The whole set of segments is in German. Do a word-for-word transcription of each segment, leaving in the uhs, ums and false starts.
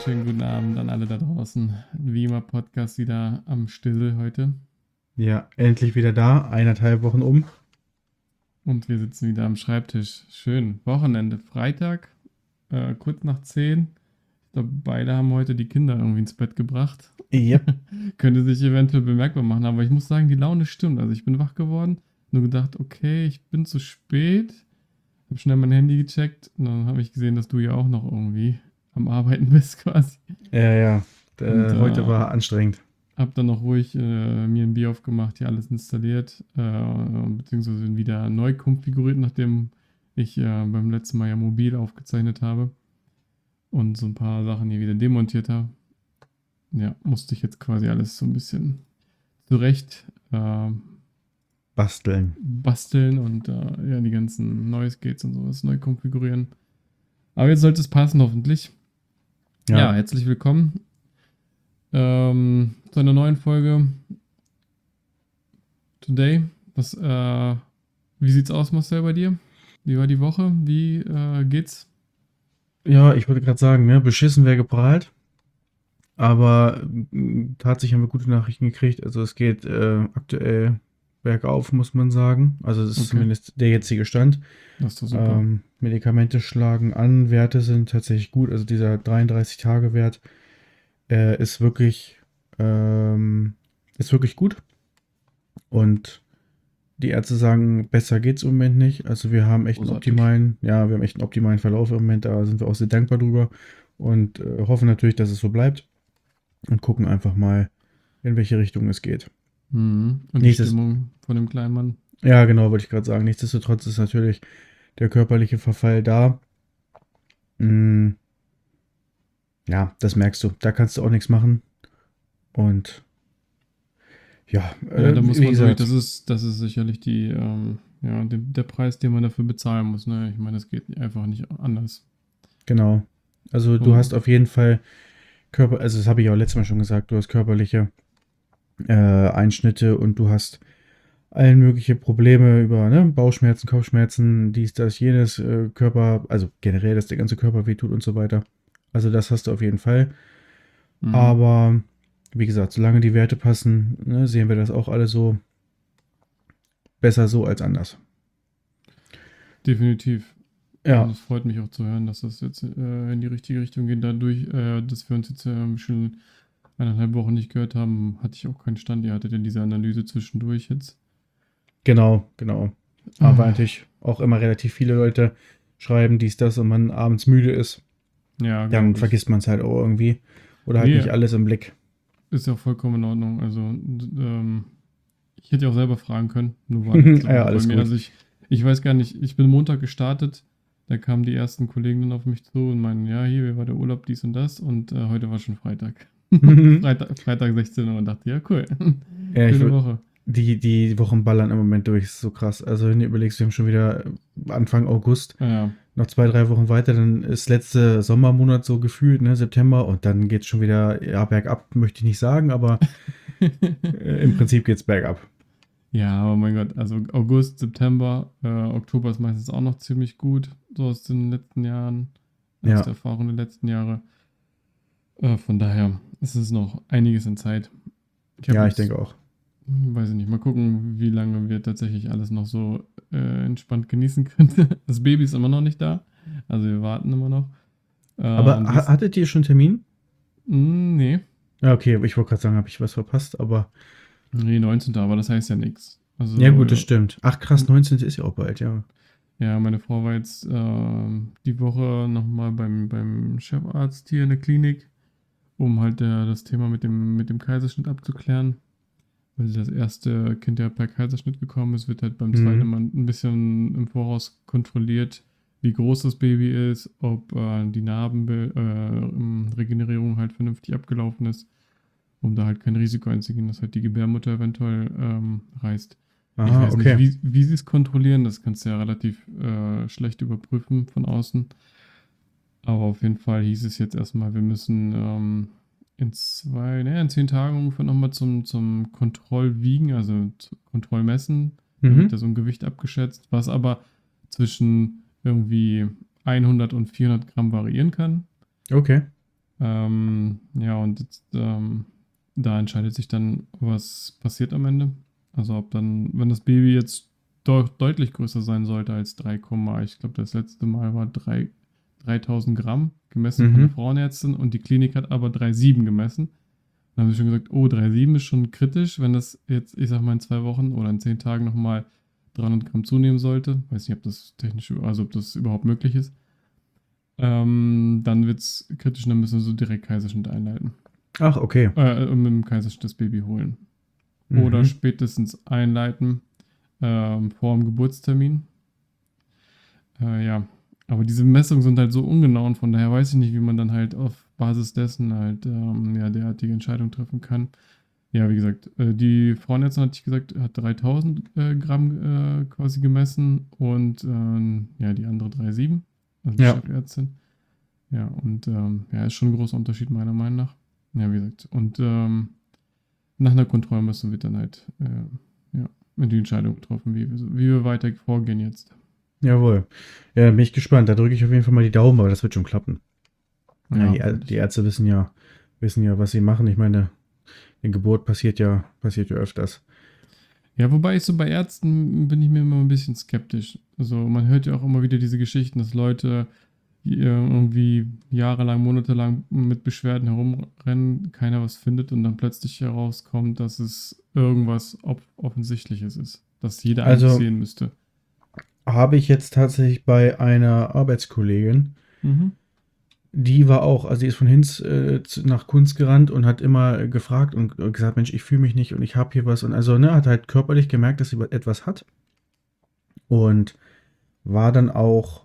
wunderschönen guten Abend an alle da draußen. Wie immer Podcast wieder am Stissel heute. Ja, endlich wieder da, eineinhalb Wochen um. Und wir sitzen wieder am Schreibtisch. Schön. Wochenende, Freitag, äh, kurz nach zehn. Ich glaube, beide haben heute die Kinder irgendwie ins Bett gebracht. Yep. Könnte sich eventuell bemerkbar machen, aber ich muss sagen, die Laune stimmt. Also ich bin wach geworden, nur gedacht, okay, ich bin zu spät. Habe schnell mein Handy gecheckt und dann habe ich gesehen, dass du ja auch noch irgendwie am Arbeiten bist quasi. Ja, ja. Äh, Und, äh, heute war anstrengend. Hab dann noch ruhig äh, mir ein Bier aufgemacht, hier alles installiert, äh, beziehungsweise wieder neu konfiguriert, nachdem ich äh, beim letzten Mal ja mobil aufgezeichnet habe und so ein paar Sachen hier wieder demontiert habe. Ja, musste ich jetzt quasi alles so ein bisschen zurecht äh, Basteln. basteln und äh, ja, die ganzen Noise Gates und sowas neu konfigurieren. Aber jetzt sollte es passen, hoffentlich. Ja, Ja. herzlich willkommen ähm, zu einer neuen Folge Today. Was, äh, wie sieht's aus, Marcel, bei dir? Wie war die Woche? Wie äh, geht's? Ja, ich wollte gerade sagen, ne, beschissen wäre geprahlt. Aber mm, tatsächlich haben wir gute Nachrichten gekriegt. Also es geht äh, aktuell bergauf, muss man sagen. Also das ist Okay, zumindest der jetzige Stand. das ist doch super. Ähm, Medikamente schlagen an, Werte sind tatsächlich gut. Also dieser dreiunddreißig-Tage-Wert äh, ist wirklich, ähm, ist wirklich gut. Und die Ärzte sagen, besser geht's im Moment nicht. Also wir haben echt einen Großartig. optimalen, ja, wir haben echt einen optimalen Verlauf im Moment. Da sind wir auch sehr dankbar drüber und äh, hoffen natürlich, dass es so bleibt und gucken einfach mal, in welche Richtung es geht. Mhm. Und die Nächstes, Stimmung von dem kleinen Mann? ja, genau, wollte ich gerade sagen. Nichtsdestotrotz ist natürlich der körperliche Verfall da. Mm, ja, das merkst du. Da kannst du auch nichts machen. Und ja, Ja, äh, da muss wie man durch. gesagt, Das ist, das ist sicherlich die, ähm, ja, der, der Preis, den man dafür bezahlen muss. Ne? Ich meine, das geht einfach nicht anders. genau. Also du Und, hast auf jeden Fall Körper, also das habe ich auch letztes Mal schon gesagt, du hast körperliche äh, Einschnitte und du hast allen mögliche Probleme über ne, Bauchschmerzen, Kopfschmerzen, dies, das, jenes, äh, Körper, also generell, dass der ganze Körper wehtut und so weiter. Also das hast du auf jeden Fall. mhm. Aber wie gesagt, solange die Werte passen, ne, sehen wir das auch alle so besser so als anders. Definitiv. Und Ja, es freut mich auch zu hören, dass das jetzt äh, in die richtige Richtung geht. Dadurch, äh, dass wir uns jetzt äh, schon eineinhalb Wochen nicht gehört haben, hatte ich auch keinen Stand. Ihr hattet ja diese Analyse zwischendurch jetzt. genau, genau. Aber Ah, natürlich auch immer relativ viele Leute schreiben dies, das und man abends müde ist, ja, dann glaube ich. vergisst man es halt auch irgendwie. Oder halt Nee, nicht alles im Blick. ist ja vollkommen in Ordnung. Also, ähm, ich hätte ja auch selber fragen können. Nur war letzte Ja, Woche bei alles mir. gut. Also, ich, ich weiß gar nicht, ich bin Montag gestartet. Da kamen die ersten Kollegen dann auf mich zu und meinen, ja, hier, wie war der Urlaub, dies und das. Und äh, heute war schon Freitag. Freitag, Freitag sechzehn Uhr und dachte, ja, cool. Ja, ich Schöne würd, Woche. die, die Wochen ballern im Moment durch, ist so krass. Also, wenn du überlegst, wir haben schon wieder Anfang August, Ja, noch zwei, drei Wochen weiter, dann ist letzte Sommermonat so gefühlt, ne, September, und dann geht's schon wieder, ja, bergab, möchte ich nicht sagen, aber äh, im Prinzip geht's bergab. ja, aber mein Gott, also August, September, äh, Oktober ist meistens auch noch ziemlich gut, so aus den letzten Jahren, aus Ja, der Erfahrung der letzten Jahre. Äh, von daher ist es noch einiges in Zeit. Ich habe ja, ich jetzt, denke auch. hm, weiß ich nicht, mal gucken, wie lange wir tatsächlich alles noch so äh, entspannt genießen können. Das Baby ist immer noch nicht da, also wir warten immer noch. Äh, Aber und ha dies, hattet ihr schon einen Termin? mh, nee, Ja, okay, ich wollte gerade sagen, habe ich was verpasst, aber nee, neunzehnten aber das heißt ja nichts. ja, gut, das Also, stimmt. Ach krass, neunzehn ist ja auch bald, ja. ja, meine Frau war jetzt ähm, die Woche nochmal beim, beim Chefarzt hier in der Klinik, um halt äh, das Thema mit dem, mit dem Kaiserschnitt abzuklären. Weil das erste Kind ja per Kaiserschnitt gekommen ist, wird halt beim zweiten Mhm. Mal ein bisschen im Voraus kontrolliert, wie groß das Baby ist, ob äh, die Narbenregenerierung halt vernünftig abgelaufen ist, um da halt kein Risiko einzugehen, dass halt die Gebärmutter eventuell ähm, reißt. Ich Aha, weiß nicht, okay. wie, wie sie es kontrollieren, das kannst du ja relativ äh, schlecht überprüfen von außen. Aber auf jeden Fall hieß es jetzt erstmal, wir müssen ähm, in zwei, ne, in zehn Tagen ungefähr nochmal zum, zum Kontrollwiegen, also zu Kontrollmessen. Da wird ja Mhm. so ein Gewicht abgeschätzt, was aber zwischen irgendwie hundert und vierhundert Gramm variieren kann. Okay. Ähm, ja, und jetzt, ähm, da entscheidet sich dann, was passiert am Ende. Also ob dann, wenn das Baby jetzt doch deutlich größer sein sollte als drei, ich glaube, das letzte Mal war drei dreitausend Gramm gemessen von der Mhm. Frauenärztin und die Klinik hat aber drei Komma sieben gemessen. Dann haben sie schon gesagt, oh, drei Komma sieben ist schon kritisch, wenn das jetzt, ich sag mal, in zwei Wochen oder in zehn Tagen nochmal dreihundert Gramm zunehmen sollte. Weiß nicht, ob das technisch, also ob das überhaupt möglich ist. Ähm, dann wird es kritisch und dann müssen wir so direkt Kaiserschnitt einleiten. Ach, okay. Äh, mit dem Kaiserschnitt das Baby holen. Oder Mhm. spätestens einleiten ähm, vor dem Geburtstermin. Äh, ja, aber diese Messungen sind halt so ungenau und von daher weiß ich nicht, wie man dann halt auf Basis dessen halt ähm, ja, derartige Entscheidungen treffen kann. Ja, wie gesagt, äh, die Frauenärztin hatte ich gesagt, hat dreitausend äh, Gramm äh, quasi gemessen und ähm, ja, die andere drei Komma sieben, also die Ja. Chefärztin. Ja, und ähm, ja, ist schon ein großer Unterschied meiner Meinung nach. Ja, wie gesagt, und ähm, nach einer Kontrollmessung wird dann halt äh, ja, die Entscheidung getroffen, wie, wir- wie wir weiter vorgehen jetzt. Jawohl. Ja, dann bin ich gespannt. Da drücke ich auf jeden Fall mal die Daumen, aber das wird schon klappen. Ja, Ja, die, Ä- die hoffentlich. Ärzte wissen ja, wissen ja, was sie machen. Ich meine, eine Geburt passiert ja, passiert ja öfters. Ja, wobei ich so bei Ärzten bin ich mir immer ein bisschen skeptisch. Also man hört ja auch immer wieder diese Geschichten, dass Leute die irgendwie jahrelang, monatelang mit Beschwerden herumrennen, keiner was findet und dann plötzlich herauskommt, dass es irgendwas ob Offensichtliches ist, das jeder eigentlich Also sehen müsste. habe ich jetzt tatsächlich bei einer Arbeitskollegin, Mhm. die war auch, also die ist von Hinz äh, zu- nach Kunst gerannt und hat immer gefragt und äh, gesagt, Mensch, ich fühle mich nicht und ich habe hier was und also, ne, hat halt körperlich gemerkt, dass sie etwas hat und war dann auch,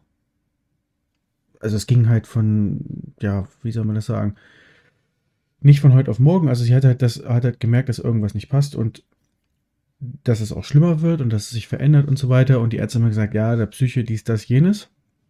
also es ging halt von, ja, wie soll man das sagen, nicht von heute auf morgen, also sie hat halt das, hat halt gemerkt, dass irgendwas nicht passt und dass es auch schlimmer wird und dass es sich verändert und so weiter und die Ärzte haben gesagt, ja, der Psyche, dies, das, jenes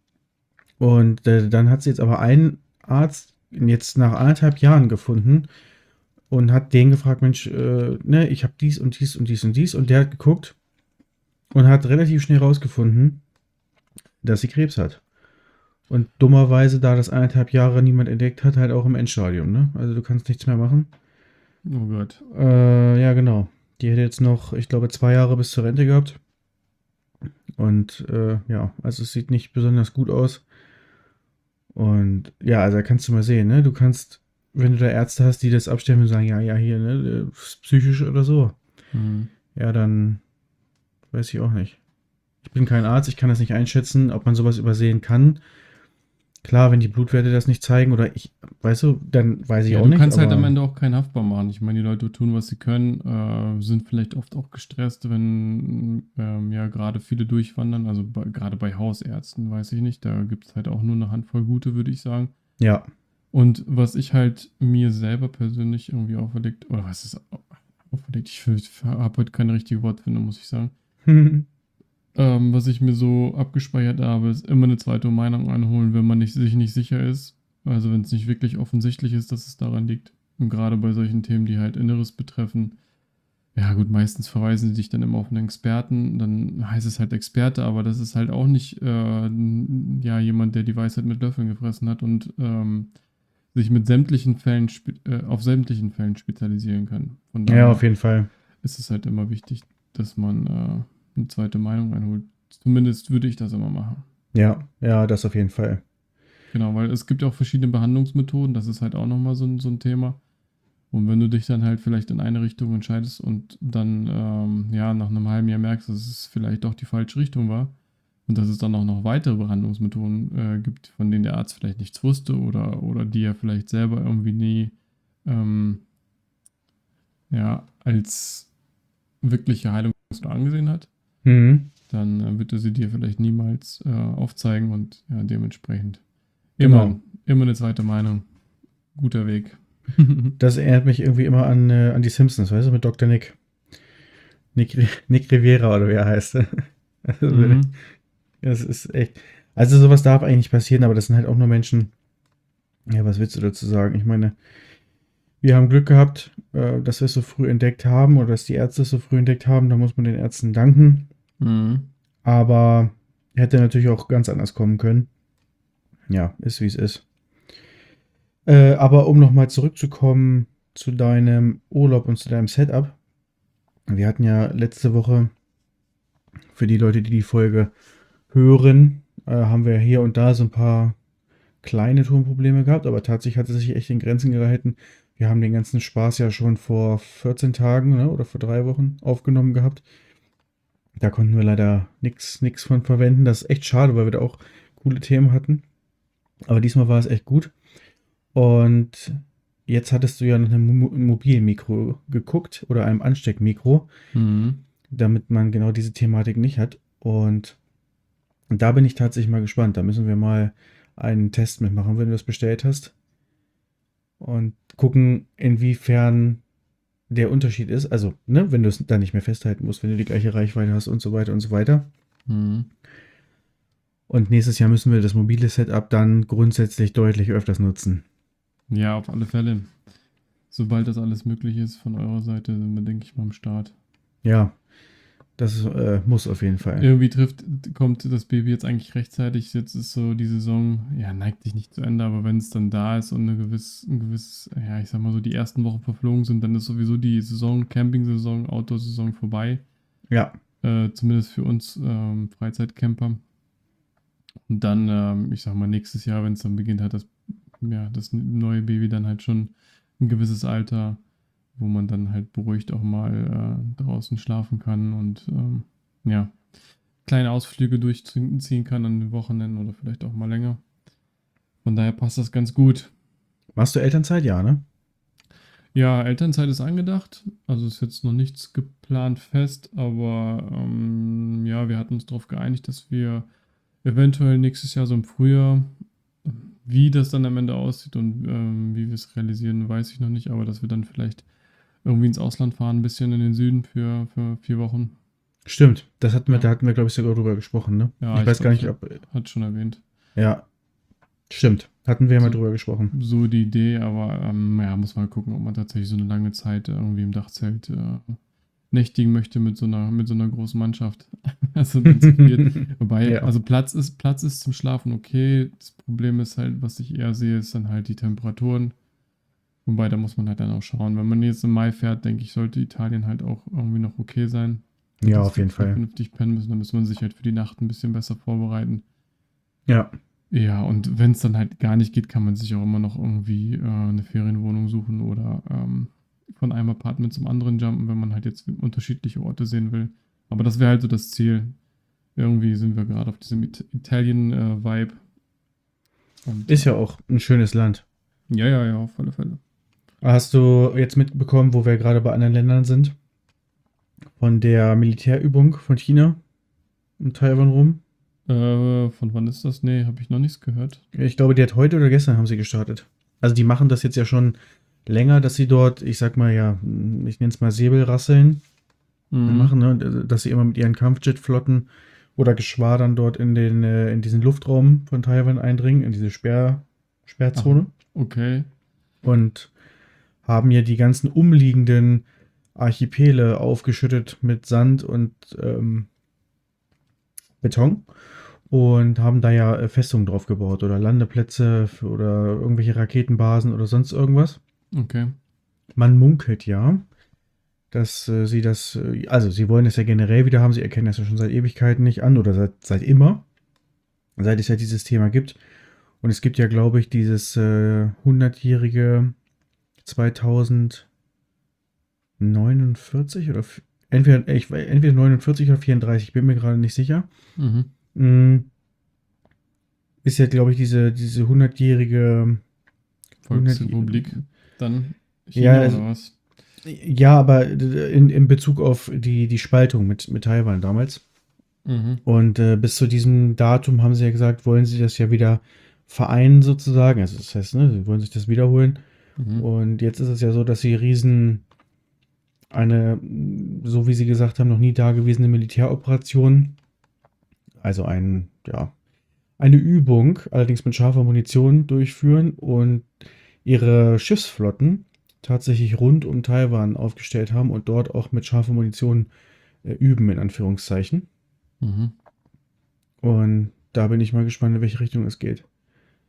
und äh, dann hat sie jetzt aber einen Arzt jetzt nach anderthalb Jahren gefunden, und hat den gefragt, Mensch, äh, ne, ich habe dies und dies und dies und dies und der hat geguckt und hat relativ schnell rausgefunden, dass sie Krebs hat. Und dummerweise, da das eineinhalb Jahre niemand entdeckt hat, halt auch im Endstadium, ne? Also du kannst nichts mehr machen. Oh Gott. Äh, ja, genau. Die hätte jetzt noch, ich glaube, zwei Jahre bis zur Rente gehabt. Und äh, ja, also es sieht nicht besonders gut aus. Und ja, also da kannst du mal sehen, ne? Du kannst, wenn du da Ärzte hast, die das abstellen und sagen, ja, ja, hier, ne, psychisch oder so. Mhm. Ja, dann weiß ich auch nicht. Ich bin kein Arzt, ich kann das nicht einschätzen, ob man sowas übersehen kann. Klar, wenn die Blutwerte das nicht zeigen oder ich, weißt du, dann weiß ich Ja, auch du nicht, kannst halt am aber Ende auch keinen haftbar machen. Ich meine, die Leute tun, was sie können, äh, sind vielleicht oft auch gestresst, wenn ähm, ja gerade viele durchwandern. Also bei, gerade bei Hausärzten, weiß ich nicht. Da gibt es halt auch nur eine Handvoll gute, würde ich sagen. ja. Und was ich halt mir selber persönlich irgendwie auferlegt, oder was ist auferlegt? Ich, ich habe heute keine richtige Wortfindung, muss ich sagen. Ähm, was ich mir so abgespeichert habe, ist immer eine zweite Meinung einholen, wenn man nicht, sich nicht sicher ist. Also wenn es nicht wirklich offensichtlich ist, dass es daran liegt. Und gerade bei solchen Themen, die halt Inneres betreffen. Ja gut, meistens verweisen sie dich dann immer auf einen Experten. Dann heißt es halt Experte, aber das ist halt auch nicht äh, ja, jemand, der die Weisheit mit Löffeln gefressen hat und ähm, sich mit sämtlichen Fällen äh, auf sämtlichen Fällen spezialisieren kann. Von Ja, auf daher jeden Fall. ist es halt immer wichtig, dass man äh, eine zweite Meinung einholt. Zumindest würde ich das immer machen. Ja, ja, das auf jeden Fall. Genau, weil es gibt ja auch verschiedene Behandlungsmethoden, das ist halt auch nochmal so ein, so ein Thema. Und wenn du dich dann halt vielleicht in eine Richtung entscheidest und dann ähm, ja nach einem halben Jahr merkst, dass es vielleicht doch die falsche Richtung war und dass es dann auch noch weitere Behandlungsmethoden äh, gibt, von denen der Arzt vielleicht nichts wusste oder, oder die er vielleicht selber irgendwie nie ähm, ja, als wirkliche Heilungsmittel angesehen hat, Mhm. dann äh, wird er sie dir vielleicht niemals äh, aufzeigen und ja, dementsprechend immer, Genau. immer eine zweite Meinung. Guter Weg. Das erinnert mich irgendwie immer an, äh, an die Simpsons, weißt du, mit Doktor Nick. Nick, Nick Riviera oder wie er heißt. Also, Mhm. das ist echt. Also sowas darf eigentlich nicht passieren, aber das sind halt auch nur Menschen. Ja, was willst du dazu sagen? Ich meine, wir haben Glück gehabt, äh, dass wir es so früh entdeckt haben oder dass die Ärzte es so früh entdeckt haben. Da muss man den Ärzten danken. Mhm. Aber hätte natürlich auch ganz anders kommen können. Ja, ist wie es ist. Äh, aber um nochmal zurückzukommen zu deinem Urlaub und zu deinem Setup. Wir hatten ja letzte Woche, für die Leute, die die Folge hören, äh, haben wir hier und da so ein paar kleine Tonprobleme gehabt, aber tatsächlich hat es sich echt in Grenzen gehalten. Wir haben den ganzen Spaß ja schon vor vierzehn Tagen, ne, oder vor drei Wochen aufgenommen gehabt. Da konnten wir leider nichts nix von verwenden. Das ist echt schade, weil wir da auch coole Themen hatten. Aber diesmal war es echt gut. Und jetzt hattest du ja nach einem Mo- Mobilmikro geguckt oder einem Ansteckmikro, Mhm. damit man genau diese Thematik nicht hat. Und da bin ich tatsächlich mal gespannt. Da müssen wir mal einen Test mitmachen, wenn du das bestellt hast. Und gucken, inwiefern der Unterschied ist. Also, ne, wenn du es dann nicht mehr festhalten musst, wenn du die gleiche Reichweite hast und so weiter und so weiter. Mhm. Und nächstes Jahr müssen wir das mobile Setup dann grundsätzlich deutlich öfters nutzen. Ja, auf alle Fälle. Sobald das alles möglich ist von eurer Seite, sind wir, denke ich, mal am Start. Ja, das äh, muss auf jeden Fall. Irgendwie trifft, kommt das Baby jetzt eigentlich rechtzeitig. Jetzt ist so die Saison, ja, neigt sich nicht zu Ende, aber wenn es dann da ist und eine gewiss, ein gewiss, ja, ich sag mal so, die ersten Wochen verflogen sind, dann ist sowieso die Saison, Camping-Saison, Outdoor-Saison vorbei. Ja, Äh, zumindest für uns ähm, Freizeitcamper. Und dann, ähm, ich sag mal, nächstes Jahr, wenn es dann beginnt, hat das, ja, das neue Baby dann halt schon ein gewisses Alter, wo man dann halt beruhigt auch mal äh, draußen schlafen kann und ähm, ja, kleine Ausflüge durchziehen kann an den Wochenenden oder vielleicht auch mal länger. Von daher passt das ganz gut. machst du Elternzeit? Ja, ne? Ja, Elternzeit ist angedacht. Also ist jetzt noch nichts geplant fest, aber ähm, ja, wir hatten uns darauf geeinigt, dass wir eventuell nächstes Jahr so im Frühjahr, wie das dann am Ende aussieht und ähm, wie wir es realisieren, weiß ich noch nicht, aber dass wir dann vielleicht irgendwie ins Ausland fahren, ein bisschen in den Süden für, für vier Wochen. Stimmt, das hatten wir, Ja, da hatten wir, glaube ich, sogar drüber gesprochen, ne? ja, Ich ich weiß gar glaube, ich nicht, habe ob. hat schon erwähnt. Ja, stimmt, hatten wir ja mal So, drüber gesprochen. so die Idee, aber ähm, ja, muss mal gucken, ob man tatsächlich so eine lange Zeit irgendwie im Dachzelt äh, nächtigen möchte mit so einer, mit so einer großen Mannschaft. Also dann zu viert. Wobei, Ja, also Platz ist, Platz ist zum Schlafen okay. Das Problem ist halt, was ich eher sehe, ist dann halt die Temperaturen. Wobei, da muss man halt dann auch schauen. Wenn man jetzt im Mai fährt, denke ich, sollte Italien halt auch irgendwie noch okay sein. ja, Dass auf wir jeden da Fall. vernünftig pennen müssen. Da muss man sich halt für die Nacht ein bisschen besser vorbereiten. Ja, Ja, und wenn es dann halt gar nicht geht, kann man sich auch immer noch irgendwie äh, eine Ferienwohnung suchen oder ähm, von einem Apartment zum anderen jumpen, wenn man halt jetzt unterschiedliche Orte sehen will. Aber das wäre halt so das Ziel. Irgendwie sind wir gerade auf diesem It Italien-Vibe. Und ist ja äh, auch ein schönes Land. ja, ja, ja, auf alle Fälle. Hast du jetzt mitbekommen, wo wir gerade bei anderen Ländern sind? Von der Militärübung von China um Taiwan rum? Äh, von wann ist das? Nee, habe ich noch nichts gehört. Ich glaube, die hat heute oder gestern haben sie gestartet. Also die machen das jetzt ja schon länger, dass sie dort, ich sag mal ja, ich nenne es mal Säbelrasseln Mhm. machen, ne? Dass sie immer mit ihren Kampfjetflotten oder Geschwadern dort in den äh, in diesen Luftraum von Taiwan eindringen, in diese Sperr, Ach, Sperrzone okay. und haben ja die ganzen umliegenden Archipele aufgeschüttet mit Sand und ähm, Beton und haben da ja äh, Festungen drauf gebaut oder Landeplätze für, oder irgendwelche Raketenbasen oder sonst irgendwas. Okay. Man munkelt ja, dass äh, sie das, äh, also sie wollen es ja generell wieder haben, sie erkennen das ja schon seit Ewigkeiten nicht an oder seit, seit immer, seit es ja dieses Thema gibt. Und es gibt ja, glaube ich, dieses äh, hundertjährige zweitausendneunundvierzig oder f- entweder, ich, entweder neunundvierzig oder vierunddreißig, ich bin mir gerade nicht sicher. Mhm. Mm, ist ja, glaube ich, diese, diese hundertjährige hundert, Volksrepublik. Dann ja, China also, oder was? ja, aber in, in Bezug auf die, die Spaltung mit, mit Taiwan damals. Mhm. Und äh, bis zu diesem Datum haben sie ja gesagt, wollen sie das ja wieder vereinen sozusagen. Also das heißt, ne, sie wollen sich das wiederholen. Mhm. Und jetzt ist es ja so, dass sie riesen eine, so wie sie gesagt haben, noch nie dagewesene Militäroperation, also ein, ja, eine Übung, allerdings mit scharfer Munition durchführen und ihre Schiffsflotten tatsächlich rund um Taiwan aufgestellt haben und dort auch mit scharfer Munition äh, üben, in Anführungszeichen. Mhm. Und da bin ich mal gespannt, in welche Richtung es geht.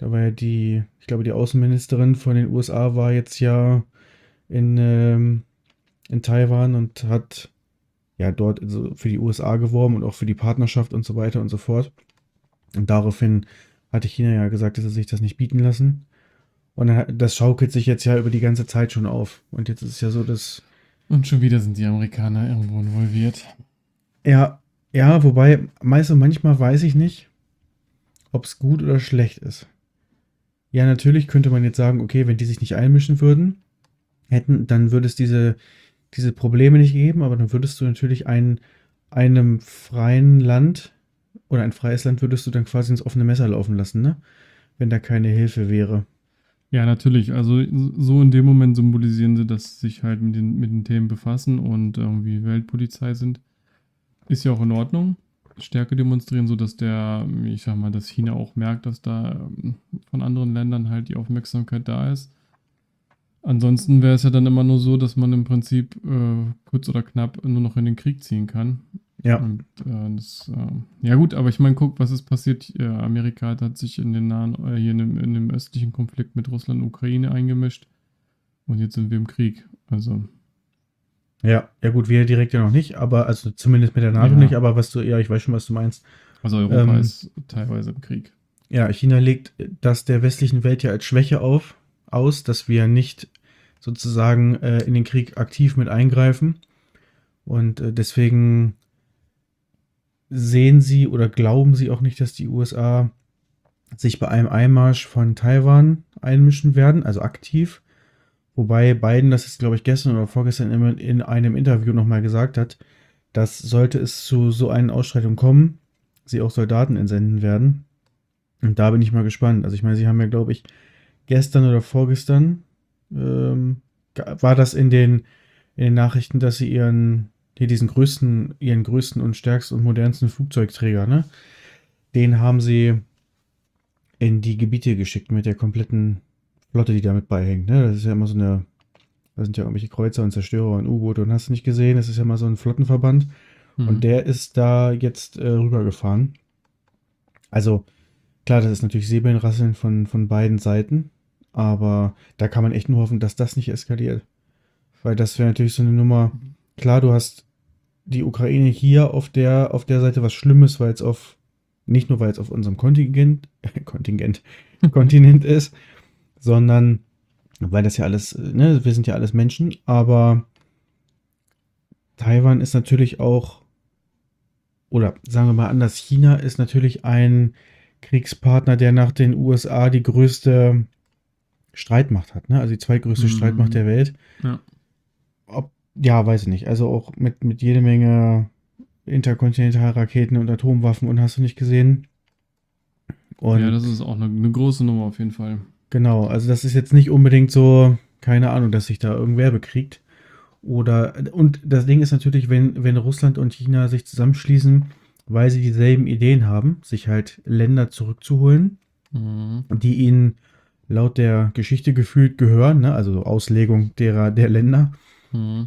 Da war ja die, ich glaube, die Außenministerin von den U S A war jetzt ja in, ähm, in Taiwan und hat ja dort also für die U S A geworben und auch für die Partnerschaft und so weiter und so fort. Und daraufhin hatte China ja gesagt, dass sie sich das nicht bieten lassen. Und dann, hat- das schaukelt sich jetzt ja über die ganze Zeit schon auf. Und jetzt ist es ja so, dass, Und schon wieder sind die Amerikaner irgendwo involviert. ja, ja, wobei, meist und manchmal weiß ich nicht, ob es gut oder schlecht ist. Ja, natürlich könnte man jetzt sagen, okay, wenn die sich nicht einmischen würden, hätten, dann würde es diese, diese Probleme nicht geben, aber dann würdest du natürlich ein, einem freien Land oder ein freies Land würdest du dann quasi ins offene Messer laufen lassen, ne? Wenn da keine Hilfe wäre. Ja, natürlich. Also so in dem Moment symbolisieren sie, dass sie sich halt mit den, mit den Themen befassen und irgendwie Weltpolizei sind. Ist ja auch in Ordnung. Stärke demonstrieren, sodass der, ich sag mal, dass China auch merkt, dass da ähm, von anderen Ländern halt die Aufmerksamkeit da ist. Ansonsten wäre es ja dann immer nur so, dass man im Prinzip äh, kurz oder knapp nur noch in den Krieg ziehen kann. Ja, Und äh, das, äh, ja gut, aber ich meine, guck, was ist passiert? Äh, Amerika hat, hat sich in den nahen, äh, hier in dem, in dem östlichen Konflikt mit Russland und Ukraine eingemischt. Und jetzt sind wir im Krieg. Also, ja, ja gut, wir direkt ja noch nicht, aber also zumindest mit der NATO ja, nicht, aber was du, ja, ich weiß schon, was du meinst. also Europa Ähm, ist teilweise im Krieg. ja, China legt das der westlichen Welt ja als Schwäche auf, aus, dass wir nicht sozusagen äh, in den Krieg aktiv mit eingreifen. Und äh, deswegen sehen sie oder glauben sie auch nicht, dass die U S A sich bei einem Einmarsch von Taiwan einmischen werden, also aktiv. Wobei Biden das jetzt, glaube ich, gestern oder vorgestern in, in einem Interview nochmal gesagt hat, dass sollte es zu so einen Ausschreitungen kommen, sie auch Soldaten entsenden werden. Und da bin ich mal gespannt. Also ich meine, sie haben ja, glaube ich, gestern oder vorgestern ähm, war das in den, in den Nachrichten, dass sie ihren, hier diesen größten, ihren größten und stärksten und modernsten Flugzeugträger, ne? Den haben sie in die Gebiete geschickt mit der kompletten Flotte, die damit beihängt. Ne? Das ist ja immer so eine, da sind ja irgendwelche Kreuzer und Zerstörer und U-Boote und hast du nicht gesehen, das ist ja mal so ein Flottenverband. Mhm. Und der ist da jetzt äh, rübergefahren. Also klar, das ist natürlich Säbelrasseln von, von beiden Seiten, aber da kann man echt nur hoffen, dass das nicht eskaliert. Weil das wäre natürlich so eine Nummer. Klar, du hast die Ukraine hier auf der, auf der Seite was Schlimmes, weil es auf, nicht nur weil es auf unserem Kontingent, Kontingent, Kontinent ist, sondern weil das ja alles, ne, wir sind ja alles Menschen, aber Taiwan ist natürlich auch, oder sagen wir mal anders, China ist natürlich ein Kriegspartner, der nach den U S A die größte Streitmacht hat, ne? Also die zweitgrößte Mhm. Streitmacht der Welt. Ja. Ob, ja, weiß ich nicht. Also auch mit, mit jede Menge Interkontinentalraketen und Atomwaffen und hast du nicht gesehen. Und Ja, das ist auch eine, eine große Nummer auf jeden Fall. genau, also das ist jetzt nicht unbedingt so, keine Ahnung, dass sich da irgendwer bekriegt. Oder, und das Ding ist natürlich, wenn, wenn Russland und China sich zusammenschließen, weil sie dieselben Ideen haben, sich halt Länder zurückzuholen, Mhm. die ihnen laut der Geschichte gefühlt gehören, ne? Also Auslegung derer der Länder, Mhm.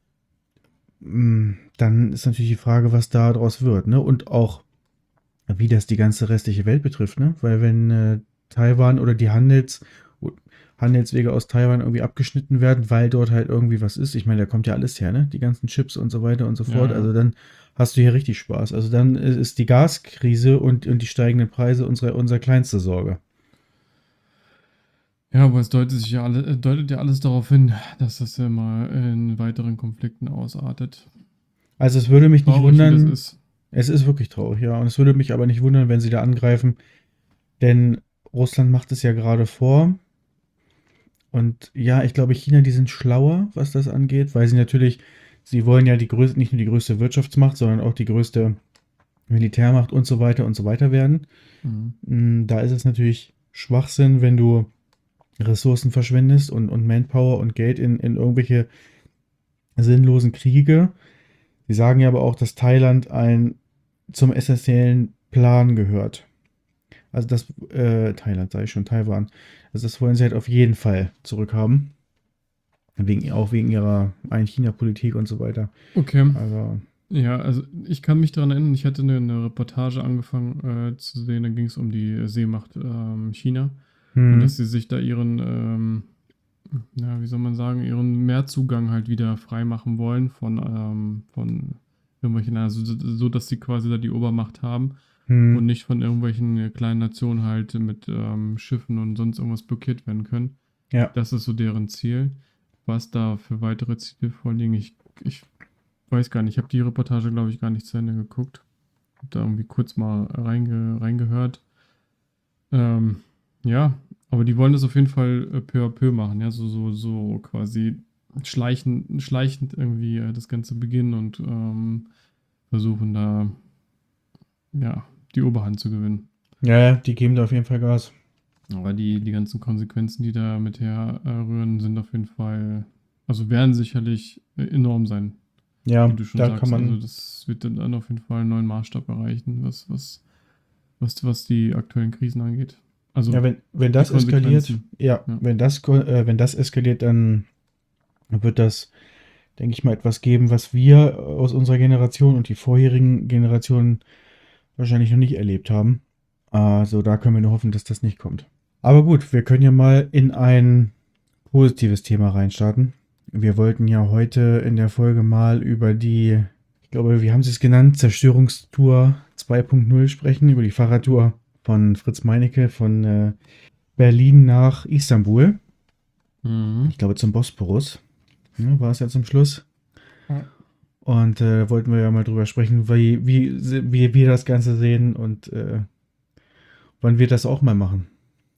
mm, dann ist natürlich die Frage, was da draus wird, ne? Und auch, wie das die ganze restliche Welt betrifft, ne? Weil wenn äh, Taiwan oder die Handels, Handelswege aus Taiwan irgendwie abgeschnitten werden, weil dort halt irgendwie was ist. Ich meine, da kommt ja alles her, ne? Die ganzen Chips und so weiter und so fort. Ja, ja. Also dann hast du hier richtig Spaß. Also dann ist die Gaskrise und, und die steigenden Preise unsere, unsere kleinste Sorge. Ja, aber es deutet sich ja alle, äh, deutet ja alles darauf hin, dass das ja mal in weiteren Konflikten ausartet. Also es würde mich nicht Traurig, wie das wundern, ist. es ist wirklich traurig, ja. Und es würde mich aber nicht wundern, wenn sie da angreifen, denn Russland macht es ja gerade vor. Und ja, ich glaube, China, die sind schlauer, was das angeht, weil sie natürlich, sie wollen ja die größte, nicht nur die größte Wirtschaftsmacht, sondern auch die größte Militärmacht und so weiter und so weiter werden. Mhm. Mm, Da ist es natürlich Schwachsinn, wenn du Ressourcen verschwendest und, und Manpower und Geld in, in irgendwelche sinnlosen Kriege. Sie sagen ja aber auch, dass Thailand ein zum essentiellen Plan gehört. Also das, äh, Thailand sage ich schon, Taiwan. Also das wollen sie halt auf jeden Fall zurückhaben. Wegen, auch wegen ihrer Ein-China-Politik und so weiter. Okay. Also, Ja, also ich kann mich daran erinnern, ich hatte eine, eine Reportage angefangen äh, zu sehen, da ging es um die Seemacht ähm, China. Und Hm. dass sie sich da ihren, ähm, ja, wie soll man sagen, ihren Mehrzugang halt wieder freimachen wollen von, ähm, von irgendwelchen, also so, so, dass sie quasi da die Obermacht haben Hm. und nicht von irgendwelchen kleinen Nationen halt mit ähm, Schiffen und sonst irgendwas blockiert werden können. Ja. Das ist so deren Ziel. Was da für weitere Ziele vorliegen, ich, ich weiß gar nicht. Ich habe die Reportage, glaube ich, gar nicht zu Ende geguckt. Hab da irgendwie kurz mal reinge, reingehört. Ähm, ja, aber die wollen das auf jeden Fall äh, peu à peu machen, ja, so, so, so quasi schleichend, schleichend irgendwie äh, das Ganze beginnen und ähm, versuchen da, ja, die Oberhand zu gewinnen. Ja, ja, die geben da auf jeden Fall Gas. Aber die, die ganzen Konsequenzen, die da mit herrühren, sind auf jeden Fall, also werden sicherlich äh, enorm sein, wie Ja, du schon da kann sagst. Also man, das wird dann auf jeden Fall einen neuen Maßstab erreichen, was, was, was, was die aktuellen Krisen angeht. Also ja, wenn, wenn die das eskaliert, Konsequenzen. ja, Ja. wenn das, ko- äh, wenn das eskaliert, dann wird das, denke ich mal, etwas geben, was wir aus unserer Generation und die vorherigen Generationen wahrscheinlich noch nicht erlebt haben. Also da können wir nur hoffen, dass das nicht kommt. Aber gut, wir können ja mal in ein positives Thema reinstarten. Wir wollten ja heute in der Folge mal über die, ich glaube, wie haben Sie es genannt, Zerstörungstour zwei Punkt null sprechen, über die Fahrradtour von Fritz Meinecke von äh, Berlin nach Istanbul. Mhm. Ich glaube zum Bosporus. Ja, war es ja zum Schluss. Ja. Und äh, wollten wir ja mal drüber sprechen, wie, wie, wie wir das Ganze sehen und äh, wann wir das auch mal machen.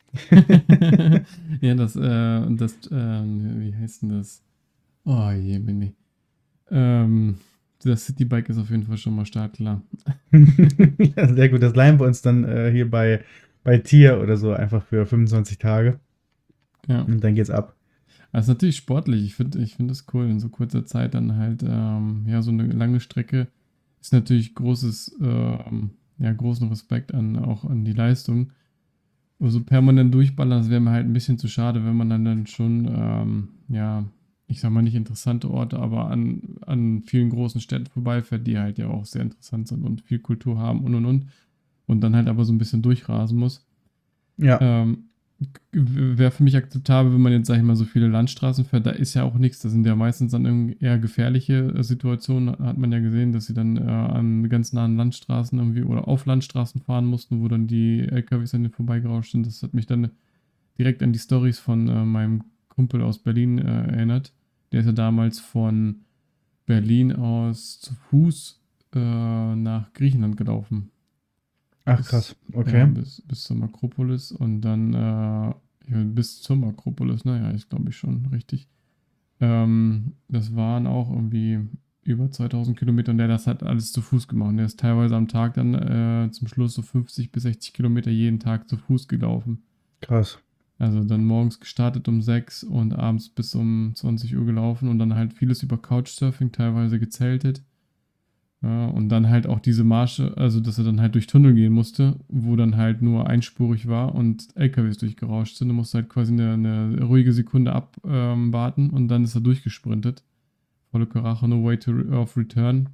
Ja, das, äh, das, ähm, wie heißt denn das? Oh je, Mini. Ähm, das Citybike ist auf jeden Fall schon mal startklar. Ja, sehr gut, das leihen wir uns dann äh, hier bei, bei Tier oder so einfach für fünfundzwanzig Tage Ja. und dann geht's ab. Das ist natürlich sportlich. Ich finde ich find das cool, in so kurzer Zeit dann halt, ähm, ja, so eine lange Strecke ist natürlich großes, ähm, ja, großen Respekt an, auch an die Leistung. Aber so permanent durchballern, das wäre mir halt ein bisschen zu schade, wenn man dann, dann schon, ähm, ja, ich sag mal nicht interessante Orte, aber an, an vielen großen Städten vorbeifährt, die halt ja auch sehr interessant sind und viel Kultur haben und und und. Und dann halt aber so ein bisschen durchrasen muss. Ja, Ähm, Wäre für mich akzeptabel, wenn man jetzt, sag ich mal, so viele Landstraßen fährt. Da ist ja auch nichts. Das sind ja meistens dann irgendwie eher gefährliche äh, Situationen. Hat man ja gesehen, dass sie dann äh, an ganz nahen Landstraßen irgendwie oder auf Landstraßen fahren mussten, wo dann die L K Ws an denen vorbeigerauscht sind. Das hat mich dann direkt an die Storys von äh, meinem Kumpel aus Berlin äh, erinnert. Der ist ja damals von Berlin aus zu Fuß äh, nach Griechenland gelaufen. ach Bis, krass, ja, okay. bis, bis zur Akropolis und dann äh, ja, bis zum Akropolis, naja, ich glaube ich schon, richtig. Ähm, das waren auch irgendwie über zweitausend Kilometer und der das hat alles zu Fuß gemacht. Der ist teilweise am Tag dann äh, zum Schluss so fünfzig bis sechzig Kilometer jeden Tag zu Fuß gelaufen. Krass. Also dann morgens gestartet um sechs und abends bis um zwanzig Uhr gelaufen und dann halt vieles über Couchsurfing, teilweise gezeltet. Ja, und dann halt auch diese Marsche, also dass er dann halt durch Tunnel gehen musste, wo dann halt nur einspurig war und L K Ws durchgerauscht sind. Du musst halt quasi eine, eine ruhige Sekunde abwarten ähm, und dann ist er durchgesprintet. Volle Karache, no way to re of return.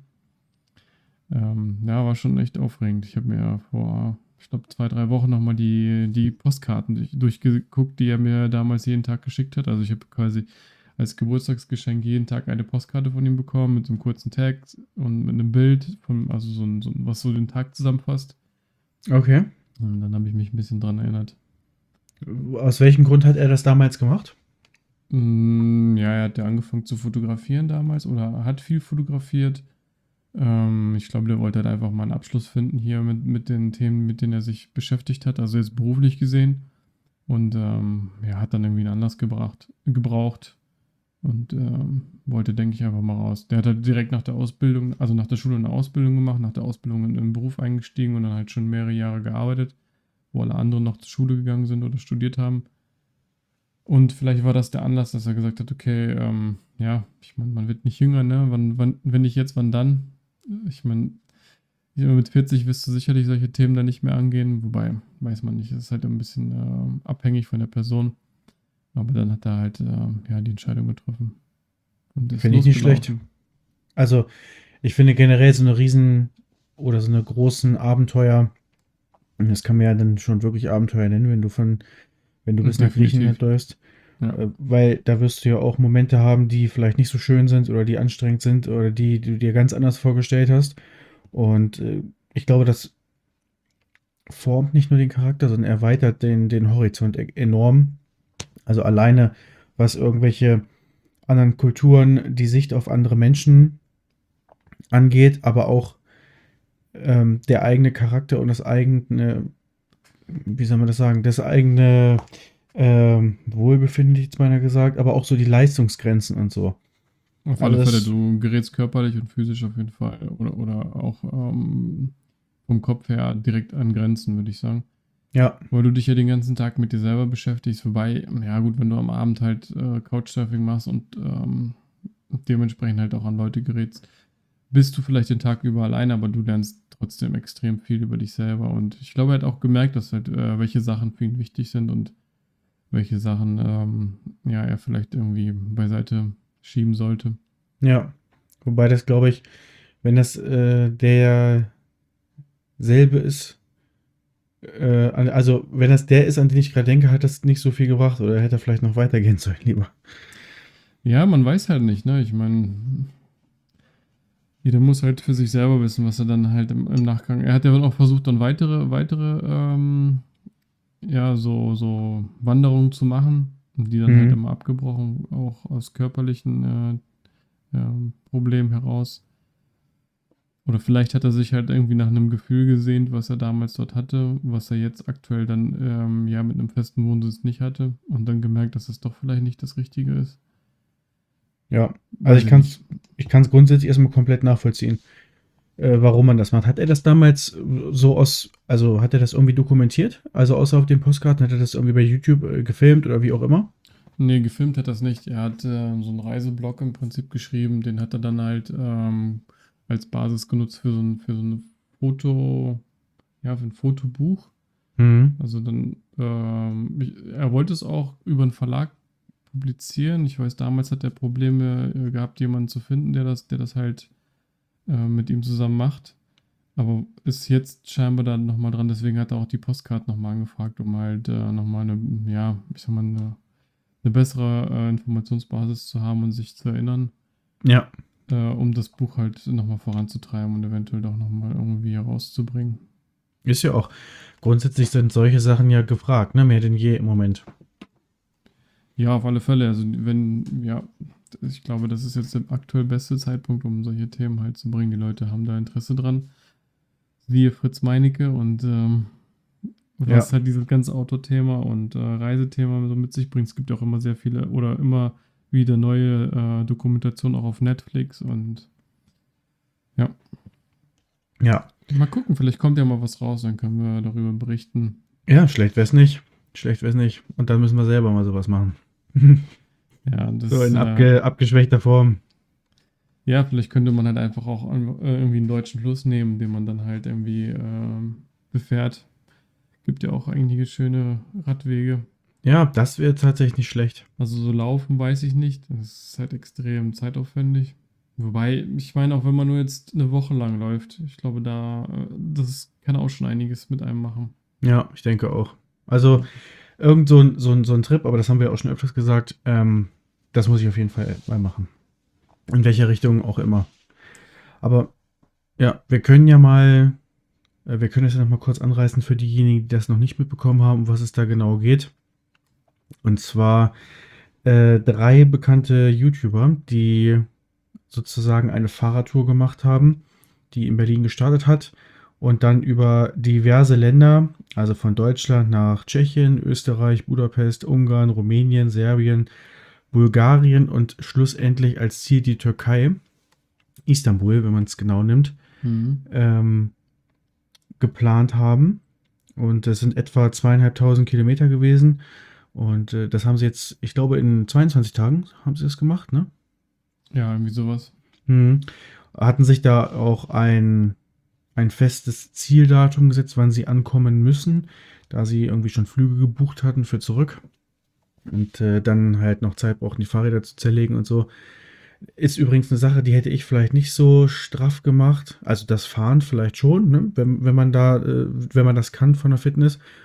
Ähm, ja, war schon echt aufregend. Ich habe mir vor, ich glaube, zwei, drei Wochen nochmal die, die Postkarten durch, durchgeguckt, die er mir damals jeden Tag geschickt hat. Also ich habe quasi als Geburtstagsgeschenk jeden Tag eine Postkarte von ihm bekommen mit so einem kurzen Tag und mit einem Bild, von, also so ein, so ein, was so den Tag zusammenfasst. Okay. Und dann habe ich mich ein bisschen dran erinnert. Aus welchem Grund hat er das damals gemacht? Mm, ja, er hat ja angefangen zu fotografieren damals oder hat viel fotografiert. Ähm, ich glaube, der wollte halt einfach mal einen Abschluss finden hier mit, mit den Themen, mit denen er sich beschäftigt hat, also jetzt beruflich gesehen. Und ähm, ja, hat dann irgendwie einen Anlass gebracht, gebraucht, und ähm, wollte, denke ich, einfach mal raus. Der hat halt direkt nach der Ausbildung, also nach der Schule eine Ausbildung gemacht, nach der Ausbildung in den Beruf eingestiegen und dann halt schon mehrere Jahre gearbeitet, wo alle anderen noch zur Schule gegangen sind oder studiert haben. Und vielleicht war das der Anlass, dass er gesagt hat, okay, ähm, ja, ich meine, man wird nicht jünger, ne? Wann, wann, wenn nicht jetzt, wann dann? Ich meine, mit vierzig wirst du sicherlich solche Themen dann nicht mehr angehen, wobei, weiß man nicht, das ist halt ein bisschen äh, abhängig von der Person. Aber dann hat er halt äh, ja, die Entscheidung getroffen und ist Finde ich nicht schlecht. losgelaufen. Also, ich finde generell so eine riesen oder so eine großen Abenteuer, und das kann man ja dann schon wirklich Abenteuer nennen, wenn du von wenn du bis nach Definitiv. Griechenland läufst. Ja. Äh, Weil da wirst du ja auch Momente haben, die vielleicht nicht so schön sind oder die anstrengend sind oder die, die du dir ganz anders vorgestellt hast. Und äh, ich glaube, das formt nicht nur den Charakter, sondern erweitert den, den Horizont e- enorm. Also alleine, was irgendwelche anderen Kulturen, die Sicht auf andere Menschen angeht, aber auch ähm, der eigene Charakter und das eigene, wie soll man das sagen, das eigene ähm, Wohlbefinden, hätte ich jetzt beinahe gesagt, aber auch so die Leistungsgrenzen und so. Auf alle Fälle, Alles, du gerätst körperlich und physisch auf jeden Fall oder, oder auch ähm, vom Kopf her direkt an Grenzen, würde ich sagen. ja, Weil du dich ja den ganzen Tag mit dir selber beschäftigst. Wobei, ja gut, wenn du am Abend halt äh, Couchsurfing machst und ähm, dementsprechend halt auch an Leute gerätst, bist du vielleicht den Tag über allein, aber du lernst trotzdem extrem viel über dich selber. Und ich glaube, er hat auch gemerkt, dass halt äh, welche Sachen für ihn wichtig sind und welche Sachen ähm, ja er vielleicht irgendwie beiseite schieben sollte. ja. Wobei das, glaube ich, wenn das äh, derselbe ist, äh, an- also wenn das der ist, an den ich gerade denke, hat das nicht so viel gebracht oder hätte er vielleicht noch weitergehen sollen lieber. Ja, man weiß halt nicht, ne? Ich meine, jeder muss halt für sich selber wissen, was er dann halt im, im Nachgang. Er hat ja dann auch versucht, dann weitere, weitere, ähm, ja, so, so Wanderungen zu machen, und die dann halt Mhm. immer abgebrochen, auch aus körperlichen äh, ja, Problemen heraus. Oder vielleicht hat er sich halt irgendwie nach einem Gefühl gesehnt, was er damals dort hatte, was er jetzt aktuell dann ähm, ja mit einem festen Wohnsitz nicht hatte und dann gemerkt, dass es doch vielleicht nicht das Richtige ist. Ja, also Weiß ich ich kann nicht. es ich kann's grundsätzlich erstmal komplett nachvollziehen, äh, warum man das macht. Hat er das damals so aus, also hat er das irgendwie dokumentiert? Also außer auf den Postkarten, hat er das irgendwie bei YouTube äh, gefilmt oder wie auch immer? Nee, gefilmt hat er es nicht. Er hat äh, so einen Reiseblog im Prinzip geschrieben, den hat er dann halt ähm, als Basis genutzt für so ein, für so ein Foto, ja, für ein Fotobuch. Mhm. Also dann, ähm, ich, er wollte es auch über einen Verlag publizieren. Ich weiß, damals hat er Probleme äh, gehabt, jemanden zu finden, der das, der das halt äh, mit ihm zusammen macht. Aber ist jetzt scheinbar dann nochmal dran, deswegen hat er auch die Postcard nochmal angefragt, um halt äh, nochmal eine, ja, ich sag mal, eine, eine bessere äh, Informationsbasis zu haben und sich zu erinnern, Ja, äh, um das Buch halt nochmal voranzutreiben und eventuell doch nochmal irgendwie herauszubringen. ist ja auch. Grundsätzlich sind solche Sachen ja gefragt, ne? Mehr denn je im Moment. Ja, auf alle Fälle. Also wenn, ja, ich glaube, das ist jetzt der aktuell beste Zeitpunkt, um solche Themen halt zu bringen. Die Leute haben da Interesse dran. Wie Fritz Meinecke und ähm, Ja, was halt dieses ganze Autothema und äh, Reisethema so mit sich bringt. Es gibt ja auch immer sehr viele oder immer wieder neue äh, Dokumentationen auch auf Netflix und ja, ja. mal gucken, vielleicht kommt ja mal was raus, dann können wir darüber berichten. Ja, schlecht wär's nicht. Schlecht wär's nicht. Und dann müssen wir selber mal sowas machen. Ja, So das, in äh, abge abgeschwächter Form. ja, vielleicht könnte man halt einfach auch an, äh, irgendwie einen deutschen Fluss nehmen, den man dann halt irgendwie ähm, befährt. Gibt ja auch einige schöne Radwege. Ja, das wäre tatsächlich nicht schlecht. Also so laufen weiß ich nicht. Das ist halt extrem zeitaufwendig. Wobei, ich meine, auch wenn man nur jetzt eine Woche lang läuft, ich glaube, da, äh, das kann auch schon einiges mit einem machen. Ja, ich denke auch. Also irgend so ein, so ein, so ein Trip, aber das haben wir auch schon öfters gesagt, ähm, das muss ich auf jeden Fall mal machen. In welche Richtung auch immer. Aber ja, wir können ja mal, äh, wir können das ja noch mal kurz anreißen für diejenigen, die das noch nicht mitbekommen haben, um was es da genau geht. Und zwar äh, drei bekannte YouTuber, die sozusagen eine Fahrradtour gemacht haben, die in Berlin gestartet hat und dann über diverse Länder, also von Deutschland nach Tschechien, Österreich, Budapest, Ungarn, Rumänien, Serbien, Bulgarien und schlussendlich als Ziel die Türkei, Istanbul, wenn man es genau nimmt, Mhm. ähm, geplant haben. Und das sind etwa zweieinhalbtausend Kilometer gewesen. Und äh, das haben sie jetzt, ich glaube, in zweiundzwanzig Tagen haben sie das gemacht, ne? Ja, irgendwie sowas. Mhm. Hatten sich da auch ein, ein festes Zieldatum gesetzt, wann sie ankommen müssen, da sie irgendwie schon Flüge gebucht hatten für zurück. Und äh, dann halt noch Zeit brauchten, die Fahrräder zu zerlegen und so. Ist übrigens eine Sache, die hätte ich vielleicht nicht so straff gemacht. Also das Fahren vielleicht schon, ne? wenn, wenn man da, äh, wenn man das kann von der Fitness.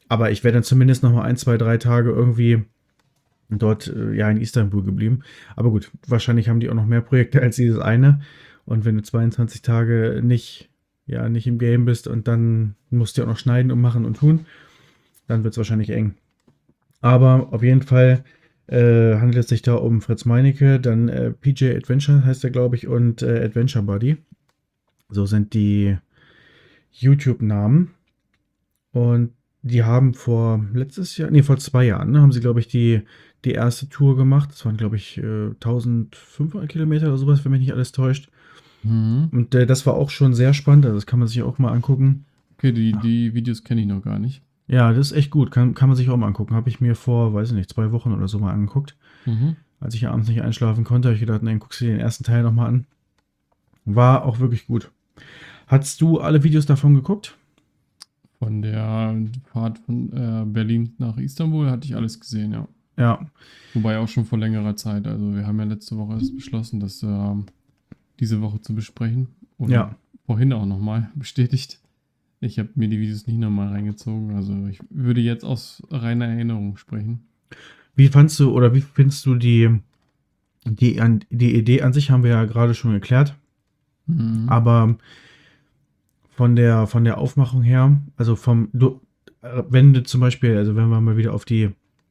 Aber ich wäre dann zumindest noch mal ein, zwei, drei Tage irgendwie dort äh, ja in Istanbul geblieben. Aber gut, wahrscheinlich haben die auch noch mehr Projekte als dieses eine. Und wenn du zweiundzwanzig Tage nicht, ja, nicht im Game bist und dann musst du ja auch noch schneiden und machen und tun, dann wird es wahrscheinlich eng. Aber auf jeden Fall äh, handelt es sich da um Fritz Meinecke, dann äh, P J Adventure heißt er, glaube ich, und äh, Adventure Buddy. So sind die YouTube-Namen. Und die haben vor letztes Jahr, nee, vor zwei Jahren, ne, haben sie, glaube ich, die, die erste Tour gemacht. Das waren, glaube ich, äh, eintausendfünfhundert Kilometer oder sowas, wenn mich nicht alles täuscht. Mhm. Und äh, das war auch schon sehr spannend. Also das kann man sich auch mal angucken. Okay, die, die Videos kenne ich noch gar nicht. Ja, das ist echt gut. Kann, kann man sich auch mal angucken. Habe ich mir vor, weiß ich nicht, zwei Wochen oder so mal angeguckt. Mhm. Als ich abends nicht einschlafen konnte, habe ich gedacht, nee, guckst du dir den ersten Teil nochmal an. War auch wirklich gut. Hast du alle Videos davon geguckt? Von der Fahrt von äh, Berlin nach Istanbul hatte ich alles gesehen, ja. Ja. Wobei auch schon vor längerer Zeit. Also wir haben ja letzte Woche erst beschlossen, das äh, diese Woche zu besprechen. Oder Ja. vorhin auch nochmal bestätigt. Ich habe mir die Videos nicht nochmal reingezogen. Also ich würde jetzt aus reiner Erinnerung sprechen. Wie fandst du oder wie findest du die, die, an, die Idee an sich haben wir ja gerade schon geklärt. Mhm. Aber von der, von der Aufmachung her, also vom, du, äh, wenn du zum Beispiel, also wenn wir mal wieder auf die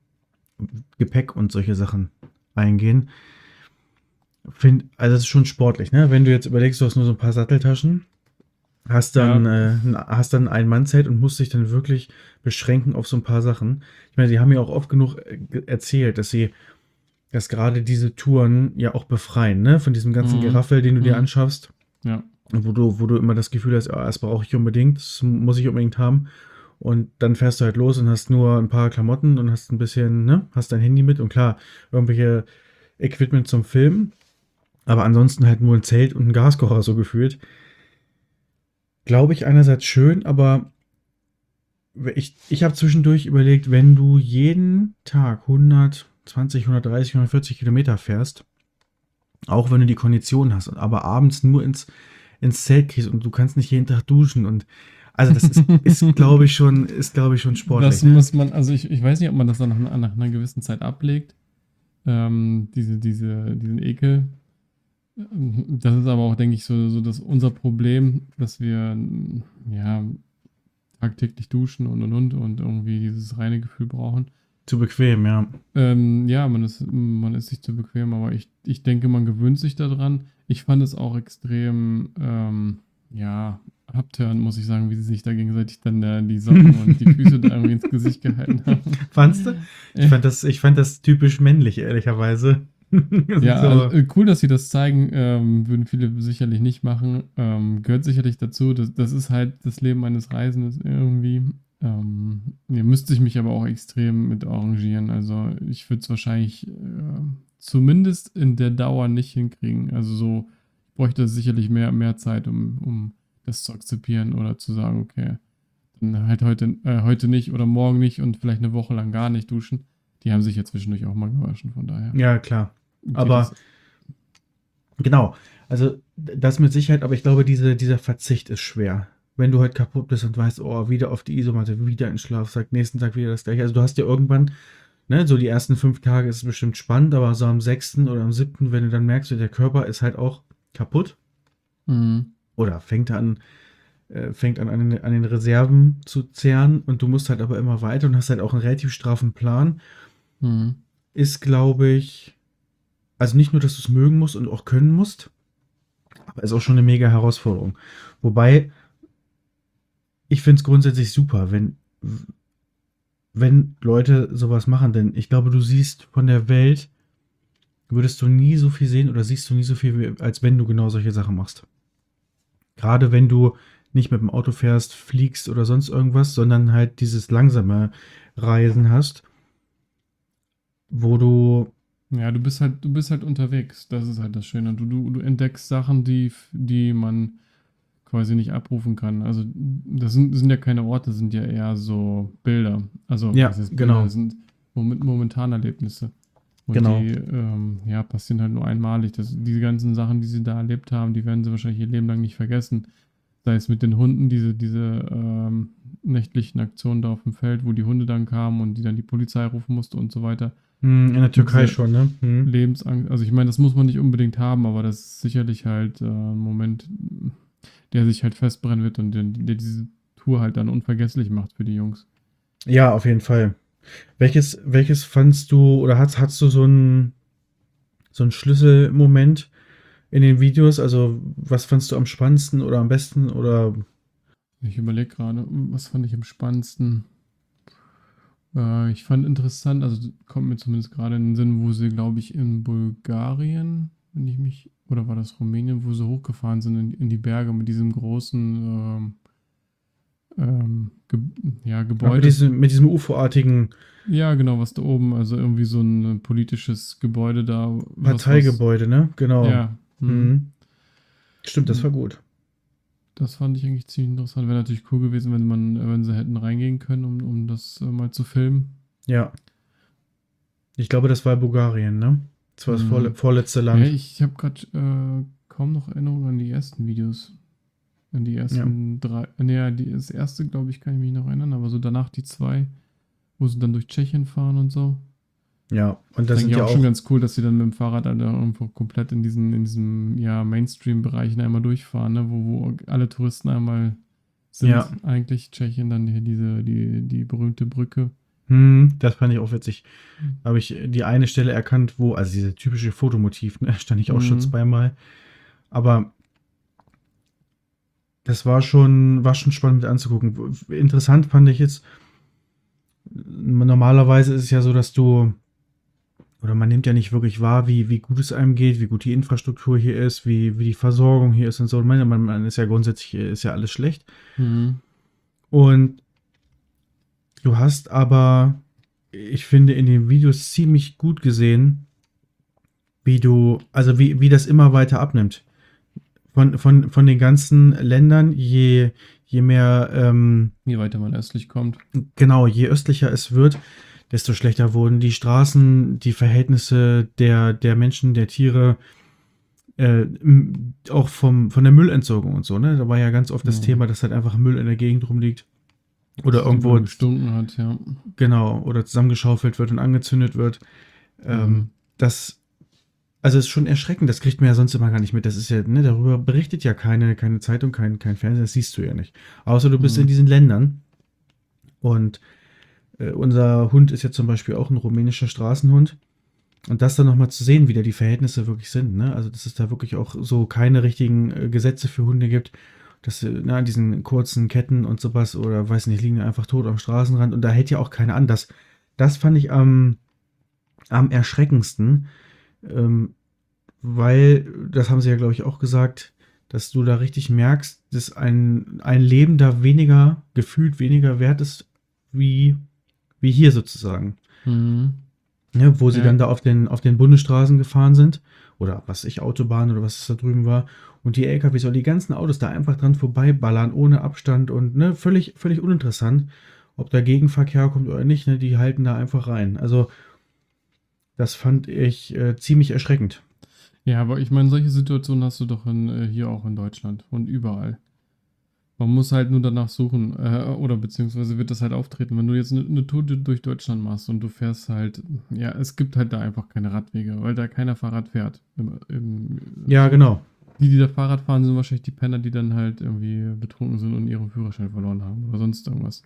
Gepäck und solche Sachen eingehen, find, also es ist schon sportlich, ne? Wenn du jetzt überlegst, du hast nur so ein paar Satteltaschen, hast dann, Ja. äh, ein- hast dann ein Mann-Zelt und musst dich dann wirklich beschränken auf so ein paar Sachen. Ich meine, sie haben ja auch oft genug äh, ge- erzählt, dass sie, dass gerade diese Touren ja auch befreien, ne? Von diesem ganzen Mhm. Geraffel, den du dir Mhm. anschaffst. Ja. Wo du, wo du immer das Gefühl hast, ah, das brauche ich unbedingt, das muss ich unbedingt haben. Und dann fährst du halt los und hast nur ein paar Klamotten und hast ein bisschen, ne, hast dein Handy mit und klar, irgendwelche Equipment zum Filmen, aber ansonsten halt nur ein Zelt und ein Gaskocher so gefühlt. Glaube ich einerseits schön, aber ich, ich habe zwischendurch überlegt, wenn du jeden Tag hundertzwanzig, hundertdreißig, hundertvierzig Kilometer fährst, auch wenn du die Kondition hast, aber abends nur ins, ins Zelt gehst und du kannst nicht jeden Tag duschen und also das ist, ist glaube ich schon, ist glaube ich schon sportlich, Das ne? muss man, also ich, ich weiß nicht, ob man das dann nach, nach einer gewissen Zeit ablegt. Ähm, diese, diese, diesen Ekel. Ähm, Das ist aber auch, denke ich, so, so das unser Problem, dass wir mm, ja tagtäglich duschen und und und und irgendwie dieses reine Gefühl brauchen. Zu bequem, ja. Ähm, ja, man ist, man ist sich zu bequem, aber ich, ich denke, man gewöhnt sich daran. Ich fand es auch extrem, ähm, ja, abtörend, muss ich sagen, wie sie sich da gegenseitig dann äh, die Socken und die Füße da irgendwie ins Gesicht gehalten haben. Fandst du? Ich Äh, fand das, ich fand das typisch männlich, ehrlicherweise. Ja, also, So. äh, cool, dass sie das zeigen, ähm, würden viele sicherlich nicht machen. Ähm, gehört sicherlich dazu. Das, das ist halt das Leben eines Reisenden irgendwie. Ähm, ihr müsst sich mich aber auch extrem mit arrangieren. Also ich würde es wahrscheinlich äh, zumindest in der Dauer nicht hinkriegen. Also so, ich bräuchte sicherlich mehr, mehr Zeit, um, um das zu akzeptieren oder zu sagen, okay, dann halt heute, äh, heute nicht oder morgen nicht und vielleicht eine Woche lang gar nicht duschen. Die haben sich ja zwischendurch auch mal gewaschen, von daher Ja, klar. geht Aber das. genau, also das mit Sicherheit, aber ich glaube, diese, dieser Verzicht ist schwer. Wenn du halt kaputt bist und weißt, oh, wieder auf die Isomatte, wieder in Schlafsack, nächsten Tag wieder das gleiche. Also du hast ja irgendwann, ne, so die ersten fünf Tage ist es bestimmt spannend, aber so am sechsten oder am siebten, wenn du dann merkst, der Körper ist halt auch kaputt Mhm. oder fängt an, äh, fängt an, an den, an den Reserven zu zehren und du musst halt aber immer weiter und hast halt auch einen relativ straffen Plan, Mhm. ist, glaube ich, also nicht nur, dass du es mögen musst und auch können musst, aber ist auch schon eine mega Herausforderung. Wobei, ich finde es grundsätzlich super, wenn, wenn Leute sowas machen, denn ich glaube, du siehst von der Welt, würdest du nie so viel sehen oder siehst du nie so viel, wie- als wenn du genau solche Sachen machst. Gerade wenn du nicht mit dem Auto fährst, fliegst oder sonst irgendwas, sondern halt dieses langsame Reisen hast, wo du, Ja, du bist halt, du bist halt unterwegs. Das ist halt das Schöne. Du, du, du entdeckst Sachen, die, die man quasi nicht abrufen kann. Also das sind, sind ja keine Orte, das sind ja eher so Bilder. Also was ja, heißt Bilder? genau, Das sind Moment, Momentanerlebnisse. Und genau. die ähm, ja, passieren halt nur einmalig. Das, diese ganzen Sachen, die sie da erlebt haben, die werden sie wahrscheinlich ihr Leben lang nicht vergessen. sei es mit den Hunden, diese, diese ähm, nächtlichen Aktionen da auf dem Feld, wo die Hunde dann kamen und die dann die Polizei rufen musste und so weiter. Hm, in der Und Türkei diese schon, ne? Hm. Lebensangst, also ich meine, das muss man nicht unbedingt haben, aber das ist sicherlich halt äh, ein Moment, der sich halt festbrennen wird und der, der diese Tour halt dann unvergesslich macht für die Jungs. Ja, auf jeden Fall. Welches, welches fandst du oder hast, hast du so einen so einen Schlüsselmoment in den Videos? Also, was fandst du am spannendsten oder am besten? Oder Ich überlege gerade, was fand ich am spannendsten? Äh, ich fand interessant, also kommt mir zumindest gerade in den Sinn, wo sie, glaube ich, in Bulgarien, wenn ich mich, oder war das Rumänien, wo sie hochgefahren sind in, in die Berge mit diesem großen ähm, ähm, Ge ja, ah, mit Gebäude. diesem, mit diesem U F O-artigen Ja, genau, was da oben, also irgendwie so ein politisches Gebäude da, was, was, Parteigebäude, ne? Genau. ja, hm. Mhm. Stimmt, das war gut. Das fand ich eigentlich ziemlich interessant. Wäre natürlich cool gewesen, wenn man, wenn sie hätten reingehen können, um, um das äh, mal zu filmen. Ja. Ich glaube, das war Bulgarien, ne? Das war das vorle Hm. vorletzte Ja, Land. ich habe gerade äh, kaum noch Erinnerungen an die ersten Videos. An die Ja. ersten drei. Naja, die, das erste, glaube ich, kann ich mich noch erinnern, aber so danach die zwei, wo sie dann durch Tschechien fahren und so. Ja. Und da Das ist eigentlich sind ja auch schon auch, ganz cool, dass sie dann mit dem Fahrrad alle irgendwo komplett in diesen, in diesem ja, Mainstream-Bereichen einmal durchfahren, ne? wo, wo alle Touristen einmal ja. sind. Eigentlich Tschechien, dann hier diese, die, die berühmte Brücke. Hm, das fand ich auch witzig. Da habe ich die eine Stelle erkannt, wo, also diese typische Fotomotiv, ne? Stand ich auch schon Mhm. zweimal. Aber das war schon, war schon spannend mit anzugucken. Interessant fand ich jetzt, normalerweise ist es ja so, dass du, oder man nimmt ja nicht wirklich wahr, wie, wie gut es einem geht, wie gut die Infrastruktur hier ist, wie, wie die Versorgung hier ist und so. Man, man man ist ja grundsätzlich, ist ja alles schlecht. Mhm. Und du hast aber, ich finde, in den Videos ziemlich gut gesehen, wie du, also wie, wie das immer weiter abnimmt. Von, von, von den ganzen Ländern, je, je mehr, ähm, Je weiter man östlich kommt. genau, je östlicher es wird, desto schlechter wurden die Straßen, die Verhältnisse der, der Menschen, der Tiere, äh, m- auch vom, von der Müllentsorgung und so, ne? Da war ja ganz oft das Mhm. Thema, dass halt einfach Müll in der Gegend rumliegt. Dass Oder es überall irgendwo, gestunken hat, ja. genau, oder zusammengeschaufelt wird und angezündet wird. Ähm, Mhm. das, also ist schon erschreckend, das kriegt man ja sonst immer gar nicht mit. Das ist ja, ne, darüber berichtet ja keine, keine Zeitung, kein, kein Fernsehen, das siehst du ja nicht. Außer du bist in Mhm. diesen Ländern. Und äh, unser Hund ist ja zum Beispiel auch ein rumänischer Straßenhund. Und das dann nochmal zu sehen, wie da die Verhältnisse wirklich sind, ne? Also, dass es da wirklich auch so keine richtigen äh, Gesetze für Hunde gibt, dass sie, na, an diesen kurzen Ketten und sowas oder weiß nicht, liegen einfach tot am Straßenrand und da hält ja auch keiner an. Das, das fand ich am, am erschreckendsten, ähm, weil, das haben sie ja, glaube ich, auch gesagt, dass du da richtig merkst, dass ein, ein Leben da weniger, gefühlt weniger wert ist, wie, wie hier sozusagen. Mhm. Ne, wo sie Ja, dann da auf den, auf den Bundesstraßen gefahren sind. Oder was ich, Autobahn oder was es da drüben war. Und die L K Ws oder die ganzen Autos da einfach dran vorbeiballern, ohne Abstand und ne, völlig, völlig uninteressant, ob da Gegenverkehr kommt oder nicht, ne, die halten da einfach rein. Also, das fand ich äh, ziemlich erschreckend. ja, aber ich meine, solche Situationen hast du doch in, äh, hier auch in Deutschland und überall. Man muss halt nur danach suchen, äh, oder beziehungsweise wird das halt auftreten. Wenn du jetzt eine ne Tour durch Deutschland machst und du fährst halt, ja, es gibt halt da einfach keine Radwege, weil da keiner Fahrrad fährt. Im, im, Ja, genau. die, die da Fahrrad fahren, sind wahrscheinlich die Penner, die dann halt irgendwie betrunken sind und ihren Führerschein verloren haben oder sonst irgendwas.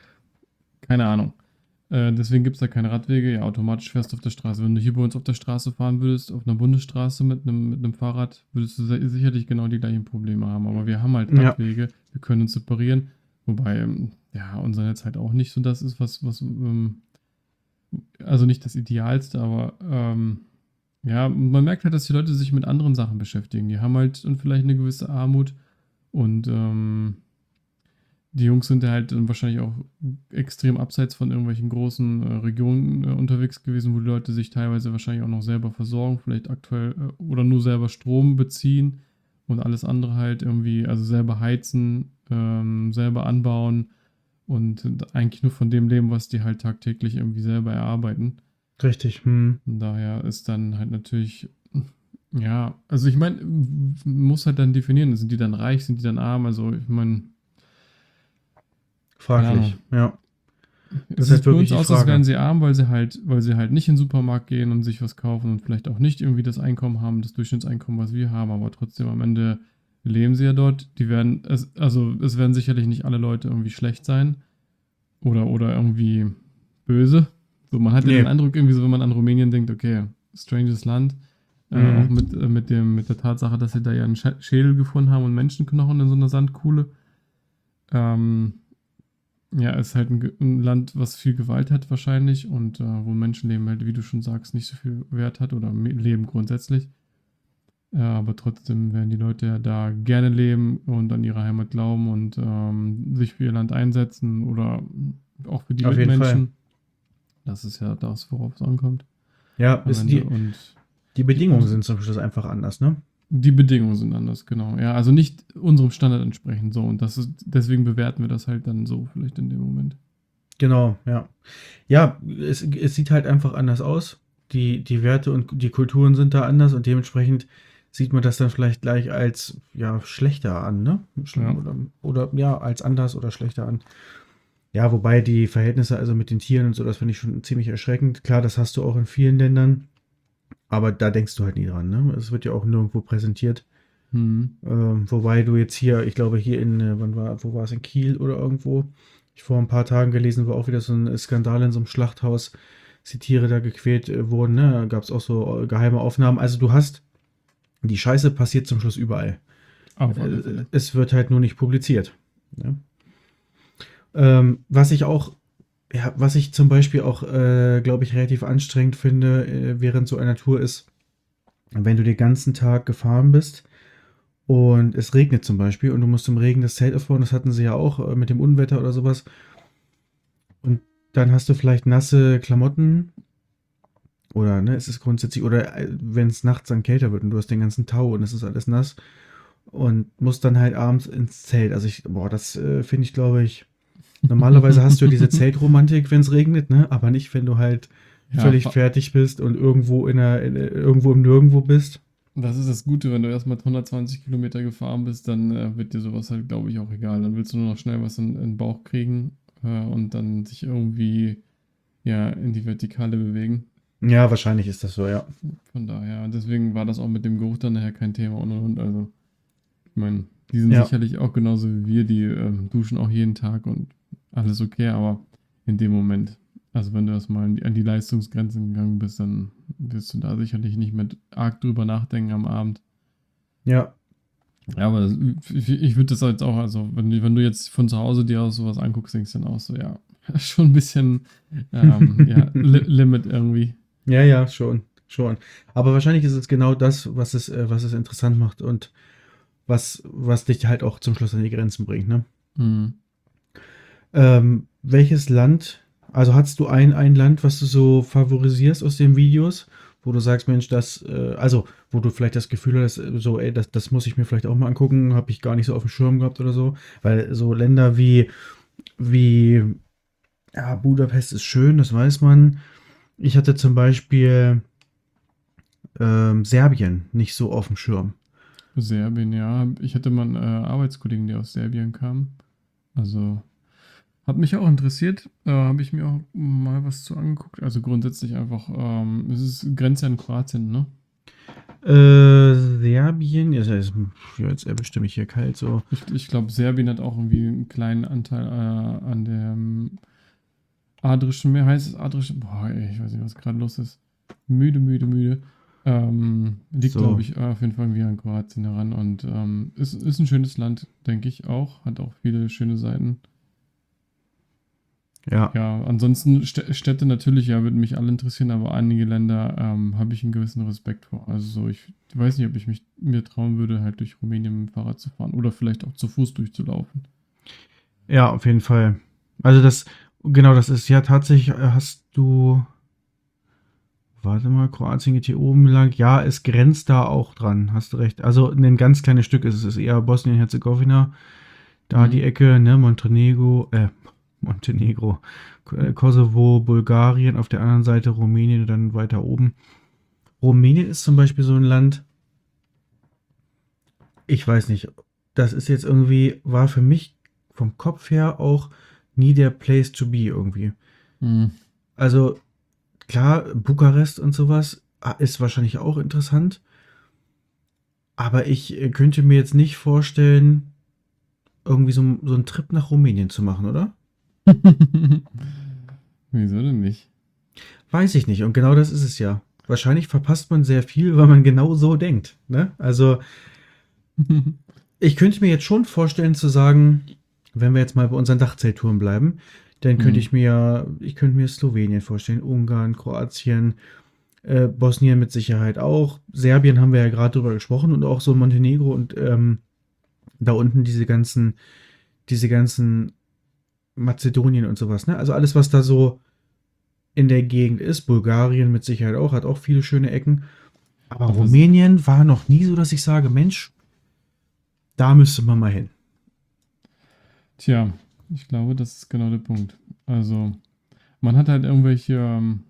Keine Ahnung. Äh, deswegen gibt es da keine Radwege. Ja, automatisch fährst du auf der Straße. Wenn du hier bei uns auf der Straße fahren würdest, auf einer Bundesstraße mit einem, mit einem Fahrrad, würdest du se- sicherlich genau die gleichen Probleme haben. Aber wir haben halt Ja, Radwege, wir können uns separieren. Wobei, ähm, ja, unser Netz halt auch nicht so das ist, was, was, ähm, also nicht das Idealste, aber ähm, ja, man merkt halt, dass die Leute sich mit anderen Sachen beschäftigen. Die haben halt dann vielleicht eine gewisse Armut und ähm, die Jungs sind ja halt dann wahrscheinlich auch extrem abseits von irgendwelchen großen äh, Regionen äh, unterwegs gewesen, wo die Leute sich teilweise wahrscheinlich auch noch selber versorgen, vielleicht aktuell äh, oder nur selber Strom beziehen und alles andere halt irgendwie, also selber heizen, ähm, selber anbauen und eigentlich nur von dem leben, was die halt tagtäglich irgendwie selber erarbeiten. richtig. Hm. Und daher ist dann halt natürlich Ja, also ich meine, muss halt dann definieren, sind die dann reich, sind die dann arm? Also ich meine, keine Ahnung. Fraglich, ja. Das Es ist halt sieht für wirklich uns die aus, als Frage. wären sie arm, weil sie halt, weil sie halt nicht in den Supermarkt gehen und sich was kaufen und vielleicht auch nicht irgendwie das Einkommen haben, das Durchschnittseinkommen, was wir haben, aber trotzdem am Ende leben sie ja dort. Die werden, es, also es werden sicherlich nicht alle Leute irgendwie schlecht sein oder, oder irgendwie böse. So, man hat ja den Nee. Eindruck, irgendwie so, wenn man an Rumänien denkt, okay, stranges Land, äh, auch Mhm. mit, äh, mit, dem, mit der Tatsache, dass sie da ja einen Sch- Schädel gefunden haben und Menschenknochen in so einer Sandkuhle. Ähm, ja, ist halt ein, Ge- ein Land, was viel Gewalt hat wahrscheinlich und äh, wo Menschenleben halt, wie du schon sagst, nicht so viel Wert hat oder me- Leben grundsätzlich. Äh, aber trotzdem werden die Leute ja da gerne leben und an ihre Heimat glauben und ähm, sich für ihr Land einsetzen oder auch für die Auf jeden Fall. Mitmenschen. Das ist ja das, worauf es ankommt Ja, am ist Ende. die, Und die die, Bedingungen sind zum Schluss einfach anders, ne? die Bedingungen sind anders, genau. Ja, also nicht unserem Standard entsprechend so. Und das ist, deswegen bewerten wir das halt dann so vielleicht in dem Moment. Genau, ja. Ja, es, es sieht halt einfach anders aus. Die, die Werte und die Kulturen sind da anders und dementsprechend sieht man das dann vielleicht gleich als ja schlechter an, ne? Ja. Oder, oder ja, als anders oder schlechter an. Ja, wobei die Verhältnisse also mit den Tieren und so, das finde ich schon ziemlich erschreckend. Klar, das hast du auch in vielen Ländern, aber da denkst du halt nie dran, ne? Es wird ja auch nirgendwo präsentiert. Hm. Ähm, wobei du jetzt hier, ich glaube hier in, äh, wann war, wo war es, in Kiel oder irgendwo, ich vor ein paar Tagen gelesen, war auch wieder so ein Skandal in so einem Schlachthaus, dass die Tiere da gequält äh, wurden, ne? Da gab es auch so äh, geheime Aufnahmen. Also du hast, die Scheiße passiert zum Schluss überall. Auf alle Äh, Fälle. es wird halt nur nicht publiziert. Ne? Ähm, was ich auch, ja, was ich zum Beispiel auch, äh, glaube ich, relativ anstrengend finde, äh, während so einer Tour ist, wenn du den ganzen Tag gefahren bist und es regnet zum Beispiel und du musst im Regen das Zelt aufbauen, das hatten sie ja auch äh, mit dem Unwetter oder sowas. Und dann hast du vielleicht nasse Klamotten oder ne, es ist grundsätzlich, oder äh, wenn es nachts dann kälter wird und du hast den ganzen Tau und es ist alles nass und musst dann halt abends ins Zelt. Also ich, boah, das äh, finde ich, glaube ich, normalerweise hast du ja diese Zeltromantik, wenn es regnet, ne? Aber nicht, wenn du halt Ja, völlig fertig bist und irgendwo in der, in, irgendwo im Nirgendwo bist. das ist das Gute, wenn du erstmal hundertzwanzig Kilometer gefahren bist, dann äh, wird dir sowas halt, glaube ich, auch egal. Dann willst du nur noch schnell was in, in den Bauch kriegen äh, und dann sich irgendwie ja in die Vertikale bewegen. Ja, wahrscheinlich ist das so, ja. Von daher, deswegen war das auch mit dem Geruch dann nachher kein Thema und und und. Also, ich meine, die sind Ja, sicherlich auch genauso wie wir, die ähm, duschen auch jeden Tag und alles okay, aber in dem Moment, also wenn du erstmal an die, an die Leistungsgrenzen gegangen bist, dann wirst du da sicherlich nicht mehr arg drüber nachdenken am Abend. ja, Ja, aber das, ich, ich würde das jetzt auch, also wenn, du- wenn du jetzt von zu Hause dir aus sowas anguckst, denkst du dann auch so, ja, schon ein bisschen ähm, ja, li Limit irgendwie. ja, ja, schon, schon. Aber wahrscheinlich ist es genau das, was es, äh, was es interessant macht und was, was dich halt auch zum Schluss an die Grenzen bringt, ne? Hm. Ähm, welches Land, also hast du ein, ein Land, was du so favorisierst aus den Videos, wo du sagst, Mensch, das, äh, also, wo du vielleicht das Gefühl hast, äh, so, ey, das, das muss ich mir vielleicht auch mal angucken, habe ich gar nicht so auf dem Schirm gehabt oder so, weil so Länder wie, wie, ja, Budapest ist schön, das weiß man. Ich hatte zum Beispiel ähm, Serbien nicht so auf dem Schirm. Serbien, ja. Ich hatte mal einen äh, Arbeitskollegen, der aus Serbien kam. Also hat mich auch interessiert. Äh, Habe ich mir auch mal was zu angeguckt. Also grundsätzlich einfach, ähm, es ist Grenze an Kroatien, ne? Äh, Serbien, ja, ist, ja, jetzt erwischte mich hier kalt so. Ich, ich glaube, Serbien hat auch irgendwie einen kleinen Anteil äh, an dem Adrischen Meer. Heißt es Adrische? Boah, ey, ich weiß nicht, was gerade los ist. Müde, müde, müde. Ähm, liegt, glaube So, ich, auf jeden Fall irgendwie an Kroatien heran. Und ähm, ist, ist ein schönes Land, denke ich auch. Hat auch viele schöne Seiten. ja. Ja, ansonsten Stä- Städte natürlich, ja, würden mich alle interessieren, aber einige Länder ähm, habe ich einen gewissen Respekt vor. Also so, ich weiß nicht, ob ich mich mir trauen würde, halt durch Rumänien mit dem Fahrrad zu fahren oder vielleicht auch zu Fuß durchzulaufen. Ja, auf jeden Fall. Also das, genau, das ist ja tatsächlich, äh, hast du, warte mal, Kroatien geht hier oben lang. Ja, es grenzt da auch dran, hast du recht. Also ein ganz kleines Stück ist es, es ist eher Bosnien-Herzegowina, da die Mhm. Ecke, ne, Montenegro, äh, Montenegro, K- äh, Kosovo, Bulgarien, auf der anderen Seite Rumänien und dann weiter oben. Rumänien ist zum Beispiel so ein Land. ich weiß nicht, das ist jetzt irgendwie, war für mich vom Kopf her auch nie der Place to be irgendwie. Hm. Also klar, Bukarest und sowas ah, ist wahrscheinlich auch interessant, aber ich äh, könnte mir jetzt nicht vorstellen, irgendwie so, so einen Trip nach Rumänien zu machen, oder? Wieso denn nicht? Weiß ich nicht. Und genau das ist es ja. Wahrscheinlich verpasst man sehr viel, weil man genau so denkt. Ne? Also ich könnte mir jetzt schon vorstellen zu sagen, wenn wir jetzt mal bei unseren Dachzelttouren bleiben, dann könnte Hm. ich mir, ich könnte mir Slowenien vorstellen, Ungarn, Kroatien, äh, Bosnien mit Sicherheit auch. Serbien haben wir ja gerade drüber gesprochen und auch so Montenegro und ähm, da unten diese ganzen, diese ganzen Mazedonien und sowas. Ne? Also alles, was da so in der Gegend ist. Bulgarien mit Sicherheit auch, hat auch viele schöne Ecken. Aber Aber s- Rumänien war noch nie so, dass ich sage, Mensch, da müsste man mal hin. tja, ich glaube, das ist genau der Punkt. Also, man hat halt irgendwelche, ähm,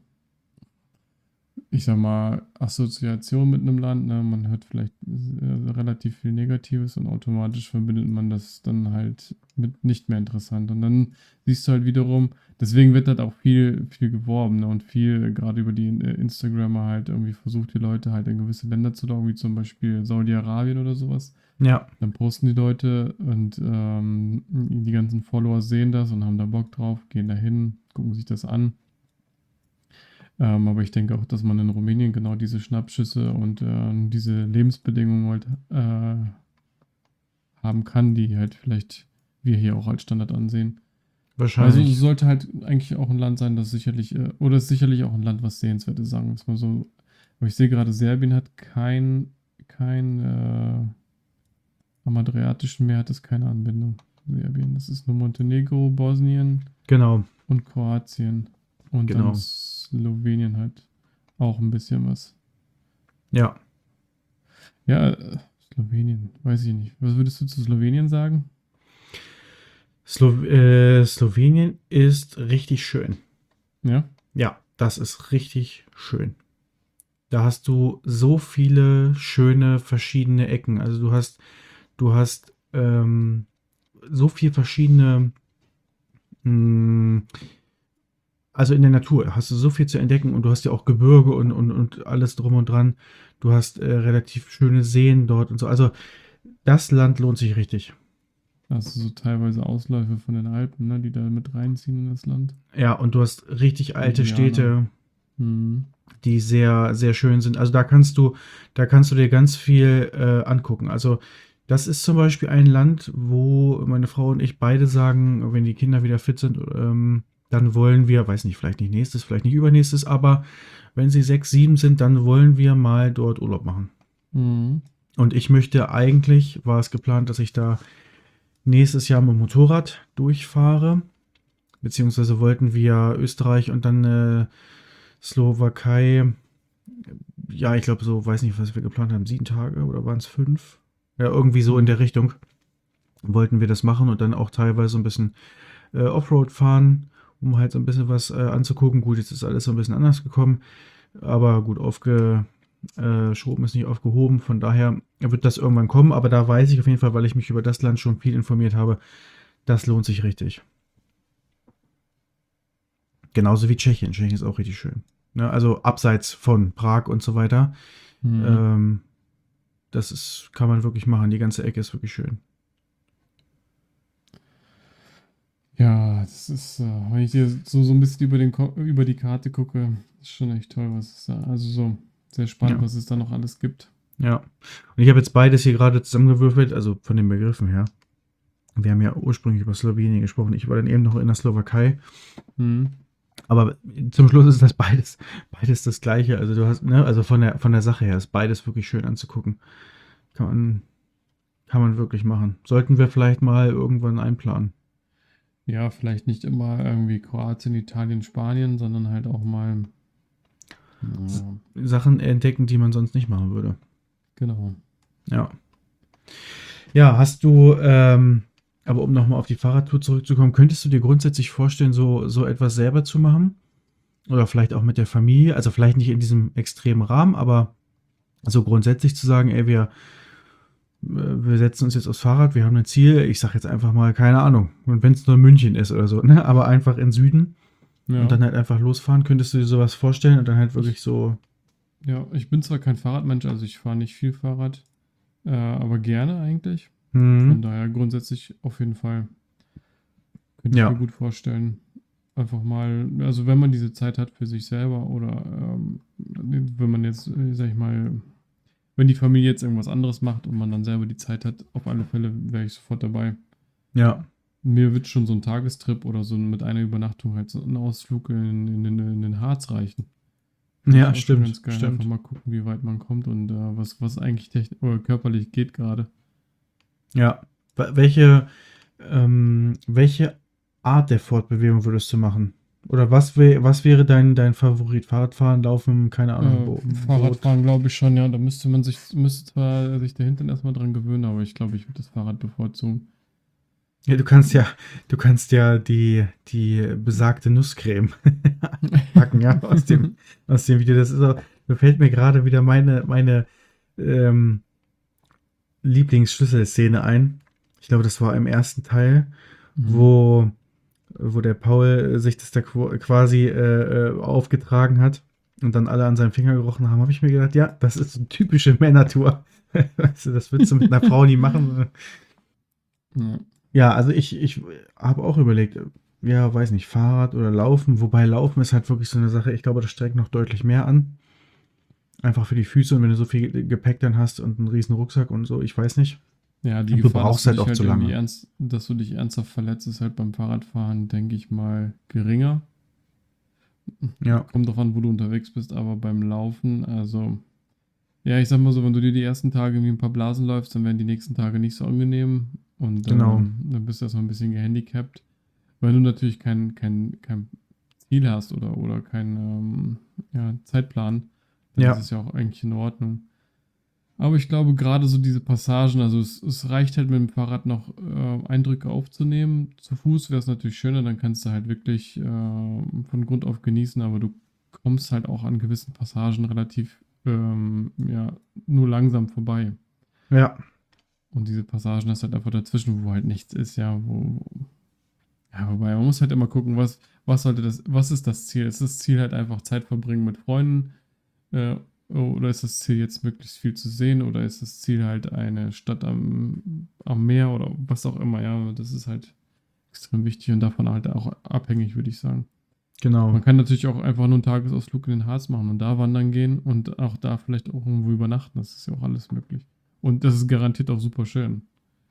ich sag mal, Assoziationen mit einem Land. Ne? Man hört vielleicht äh, relativ viel Negatives und automatisch verbindet man das dann halt mit nicht mehr interessant. Und dann siehst du halt wiederum, deswegen wird halt auch viel, viel geworben, ne? Und viel, gerade über die äh, Instagrammer halt irgendwie versucht, die Leute halt in gewisse Länder zu locken, wie zum Beispiel Saudi-Arabien oder sowas. Ja, Dann posten die Leute und ähm, die ganzen Follower sehen das und haben da Bock drauf, gehen da hin, gucken sich das an. Ähm, aber ich denke auch, dass man in Rumänien genau diese Schnappschüsse und äh, diese Lebensbedingungen halt äh, haben kann, die halt vielleicht wir hier auch als Standard ansehen. Also es wahrscheinlich. sollte halt eigentlich auch ein Land sein, das sicherlich, äh, oder ist sicherlich auch ein Land, was sehenswert ist, sagen wir es mal so. Aber ich sehe gerade, Serbien hat kein, kein, äh, am Adriatischen Meer hat es keine Anbindung. Serbien, das ist nur Montenegro, Bosnien Genau, und Kroatien. Und dann genau. Slowenien halt auch ein bisschen was. Ja. Ja, äh, Slowenien, weiß ich nicht. Was würdest du zu Slowenien sagen? Slo äh, Slowenien ist richtig schön. Ja. Ja, das ist richtig schön. Da hast du so viele schöne verschiedene Ecken. Also du hast, du hast ähm, so viel verschiedene mh, also in der Natur hast du so viel zu entdecken und du hast ja auch Gebirge und, und, und alles drum und dran. Du hast äh, relativ schöne Seen dort und so. Also das Land lohnt sich richtig. Also so teilweise Ausläufe von den Alpen, ne, die da mit reinziehen in das Land. Ja, und du hast richtig alte Ljubljana. Städte, Hm. die sehr, sehr schön sind. Also da kannst du, da kannst du dir ganz viel äh, angucken. Also das ist zum Beispiel ein Land, wo meine Frau und ich beide sagen, wenn die Kinder wieder fit sind, ähm, dann wollen wir, weiß nicht, vielleicht nicht nächstes, vielleicht nicht übernächstes, aber wenn sie sechs, sieben sind, dann wollen wir mal dort Urlaub machen. Hm. Und ich möchte eigentlich, war es geplant, dass ich da nächstes Jahr mit dem Motorrad durchfahre. Beziehungsweise wollten wir Österreich und dann äh, Slowakei. Ja, ich glaube so, weiß nicht, was wir geplant haben, sieben Tage oder waren es fünf? Ja, irgendwie so in Hm. der Richtung wollten wir das machen und dann auch teilweise so ein bisschen äh, Offroad fahren, um halt so ein bisschen was äh, anzugucken. Gut, jetzt ist alles so ein bisschen anders gekommen, aber gut, aufgeschoben ist nicht aufgehoben. Von daher wird das irgendwann kommen, aber da weiß ich auf jeden Fall, weil ich mich über das Land schon viel informiert habe, das lohnt sich richtig. Genauso wie Tschechien. Tschechien ist auch richtig schön. Ne? Also abseits von Prag und so weiter. Hm. Ähm, das ist, kann man wirklich machen. Die ganze Ecke ist wirklich schön. Ja, das ist, äh, wenn ich dir so, so ein bisschen über, den Ko über die Karte gucke, ist schon echt toll, was es da, also so sehr spannend, Ja, was es da noch alles gibt. ja. Und ich habe jetzt beides hier gerade zusammengewürfelt, also von den Begriffen her. Wir haben ja ursprünglich über Slowenien gesprochen. Ich war dann eben noch in der Slowakei. Hm. Aber zum Schluss ist das beides, beides das Gleiche. Also du hast, ne, also von der, von der Sache her ist beides wirklich schön anzugucken. Kann man, kann man wirklich machen. Sollten wir vielleicht mal irgendwann einplanen. Ja, vielleicht nicht immer irgendwie Kroatien, Italien, Spanien, sondern halt auch mal, ja, Sachen entdecken, die man sonst nicht machen würde. genau. Ja. Ja, hast du, ähm, aber um nochmal auf die Fahrradtour zurückzukommen, könntest du dir grundsätzlich vorstellen, so, so etwas selber zu machen? Oder vielleicht auch mit der Familie? Also vielleicht nicht in diesem extremen Rahmen, aber so grundsätzlich zu sagen, ey, wir wir setzen uns jetzt aufs Fahrrad, wir haben ein Ziel, ich sag jetzt einfach mal, keine Ahnung, und wenn es nur München ist oder so, ne? Aber einfach in Süden Ja. und dann halt einfach losfahren, könntest du dir sowas vorstellen und dann halt wirklich so. Ja, ich bin zwar kein Fahrradmensch, also ich fahre nicht viel Fahrrad, äh, aber gerne eigentlich. Von Hm, daher grundsätzlich auf jeden Fall. Könnte ich ja, mir gut vorstellen. Einfach mal, also wenn man diese Zeit hat für sich selber oder ähm, wenn man jetzt, äh, sag ich mal, wenn die Familie jetzt irgendwas anderes macht und man dann selber die Zeit hat, auf alle Fälle wäre ich sofort dabei. ja, Mir wird schon so ein Tagestrip oder so mit einer Übernachtung halt so ein Ausflug in, in, in, in den Harz reichen. Das ist ja, auch schon stimmt, ganz geil. stimmt. Einfach mal gucken, wie weit man kommt und äh, was, was eigentlich technisch oder körperlich geht gerade. Ja. Wa- Welche, ähm, welche Art der Fortbewegung würdest du machen? Oder was, wär, was wäre dein, dein Favorit? Fahrradfahren, Laufen, keine Ahnung, Äh, Bo Boot? Fahrradfahren glaube ich schon, ja. Da müsste man sich, müsste zwar sich der Hintern erstmal dran gewöhnen, aber ich glaube, ich würde das Fahrrad bevorzugen. Ja, du kannst ja, du kannst ja die, die besagte Nusscreme packen, ja, aus dem, aus dem Video. Das ist auch, da fällt mir gerade wieder meine, meine ähm, Lieblingsschlüsselszene ein. Ich glaube, das war im ersten Teil, Mhm. wo, wo der Paul sich das da qu- quasi äh, äh, aufgetragen hat und dann alle an seinem Finger gerochen haben, habe ich mir gedacht, ja, das ist so typische Männertour. Weißt du, das würdest du mit einer Frau nie machen. Ja. Ja, also ich, ich habe auch überlegt, ja, weiß nicht, Fahrrad oder Laufen, wobei Laufen ist halt wirklich so eine Sache, ich glaube, das strengt noch deutlich mehr an. Einfach für die Füße und wenn du so viel Gepäck dann hast und einen riesen Rucksack und so, ich weiß nicht. Ja, die Und du Gefahr, dass brauchst du halt dich auch halt zu irgendwie lange. ernst, dass du dich ernsthaft verletzt, ist halt beim Fahrradfahren, denke ich mal, geringer. Ja, Kommt drauf an, wo du unterwegs bist, aber beim Laufen, also, ja, ich sag mal so, wenn du dir die ersten Tage wie ein paar Blasen läufst, dann werden die nächsten Tage nicht so angenehm und genau. ähm, dann bist du erstmal ein bisschen gehandicapt. Weil du natürlich kein, kein, kein Ziel hast oder, oder keinen ähm, ja, Zeitplan, dann ist Ja, es ja auch eigentlich in Ordnung. Aber ich glaube, gerade so diese Passagen, also es, es reicht halt mit dem Fahrrad noch äh, Eindrücke aufzunehmen. Zu Fuß wäre es natürlich schöner, dann kannst du halt wirklich äh, von Grund auf genießen, aber du kommst halt auch an gewissen Passagen relativ ähm, ja, nur langsam vorbei. ja, Und diese Passagen hast halt einfach dazwischen, wo halt nichts ist, ja, wo, ja, wobei man muss halt immer gucken, was, was sollte das, was ist das Ziel? Ist das Ziel halt einfach Zeit verbringen mit Freunden? Äh, oder ist das Ziel jetzt möglichst viel zu sehen? Oder ist das Ziel halt eine Stadt am, am Meer oder was auch immer? Ja, das ist halt extrem wichtig und davon halt auch abhängig, würde ich sagen. genau. Man kann natürlich auch einfach nur einen Tagesausflug in den Harz machen und da wandern gehen und auch da vielleicht auch irgendwo übernachten. Das ist ja auch alles möglich. Und das ist garantiert auch super schön.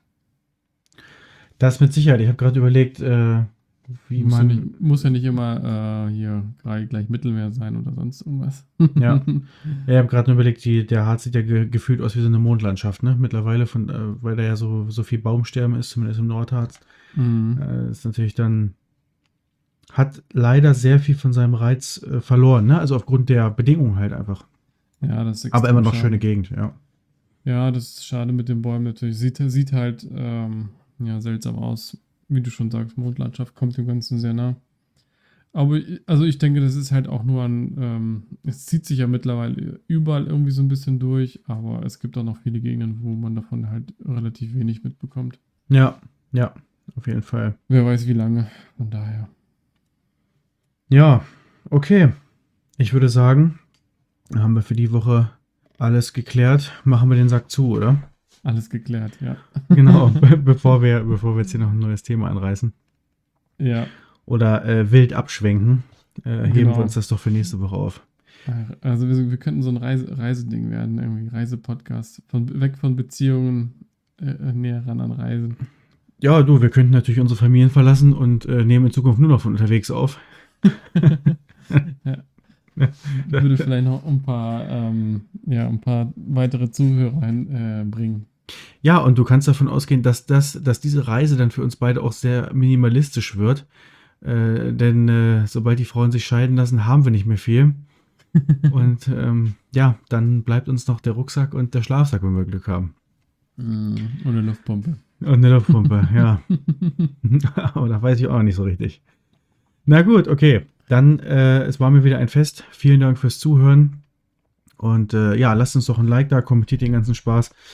Das mit Sicherheit. Ich habe gerade überlegt, äh, wie Muss ja man. nicht, muss ja nicht immer äh, hier gleich, gleich Mittelmeer sein oder sonst irgendwas. Ja, ja, ich habe gerade nur überlegt, die, der Harz sieht ja ge gefühlt aus wie so eine Mondlandschaft, ne? Mittlerweile, von, äh, weil da ja so, so viel Baumsterben ist, zumindest im Nordharz. Mhm. Äh, ist natürlich dann. Hat leider sehr viel von seinem Reiz äh, verloren, ne? Also aufgrund der Bedingungen halt einfach. Ja, das ist Aber immer extrem noch schöne schade. Gegend, ja. Ja, das ist schade mit den Bäumen natürlich. Sieht, sieht halt ähm, ja, seltsam aus. Wie du schon sagst, Mondlandschaft kommt dem Ganzen sehr nah. Aber i- also ich denke, das ist halt auch nur an, ähm, es zieht sich ja mittlerweile überall irgendwie so ein bisschen durch, aber es gibt auch noch viele Gegenden, wo man davon halt relativ wenig mitbekommt. Ja, ja, auf jeden Fall. Wer weiß wie lange, von daher. Ja, okay. Ich würde sagen, haben wir für die Woche alles geklärt. Machen wir den Sack zu, oder? Alles geklärt, ja. Genau, be bevor wir, bevor wir jetzt hier noch ein neues Thema anreißen. Ja, Oder äh, wild abschwenken, äh, heben wir uns genau. das doch für nächste Woche auf. Also wir, wir könnten so ein Reise, Reiseding werden, irgendwie Reisepodcast. Von, weg von Beziehungen, äh, äh, näher ran an Reisen. Ja, du, wir könnten natürlich unsere Familien verlassen und äh, nehmen in Zukunft nur noch von unterwegs auf. Ja, würde vielleicht noch ein paar, ähm, ja, ein paar weitere Zuhörer einbringen. Ja, und du kannst davon ausgehen, dass, das, dass diese Reise dann für uns beide auch sehr minimalistisch wird. Äh, denn äh, sobald die Frauen sich scheiden lassen, haben wir nicht mehr viel. Und ähm, ja, dann bleibt uns noch der Rucksack und der Schlafsack, wenn wir Glück haben. Mm, und eine Luftpumpe. Und eine Luftpumpe, ja. Aber da weiß ich auch noch nicht so richtig. Na gut, okay. Dann, äh, es war mir wieder ein Fest. Vielen Dank fürs Zuhören. Und äh, ja, lasst uns doch ein Like da, kommentiert den ganzen Spaß.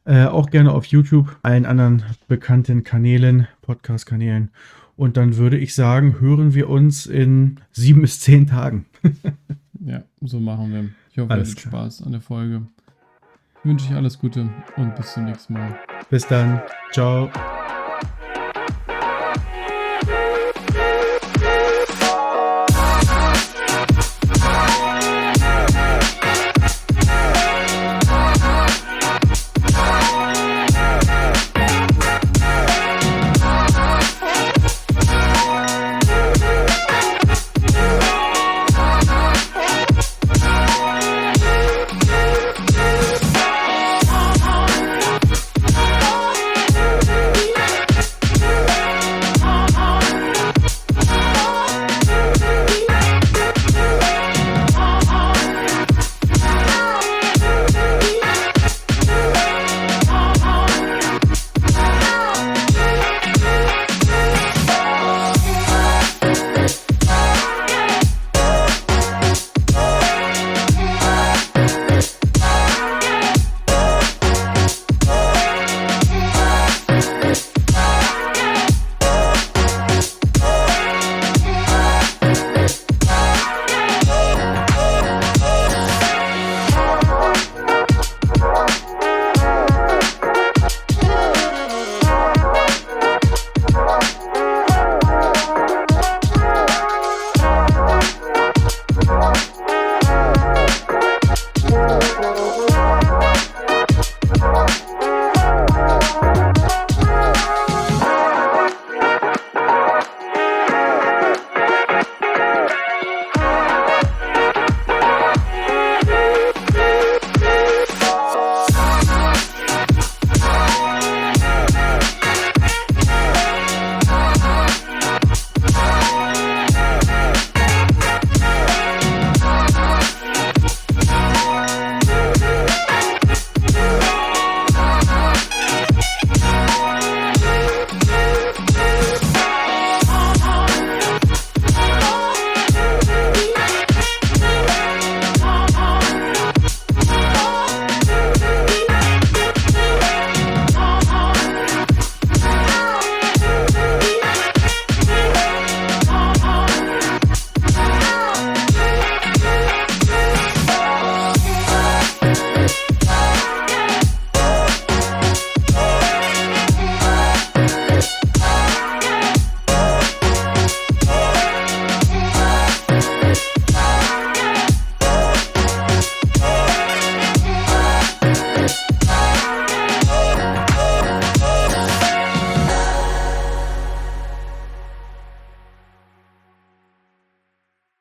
Äh, auch gerne auf YouTube, allen anderen bekannten Kanälen, Podcast-Kanälen. Und dann würde ich sagen, hören wir uns in sieben bis zehn Tagen. Ja, so machen wir. Ich hoffe, ihr Alles hattet klar. Spaß an der Folge. Wünsche ich alles Gute und bis zum nächsten Mal. Bis dann. Ciao.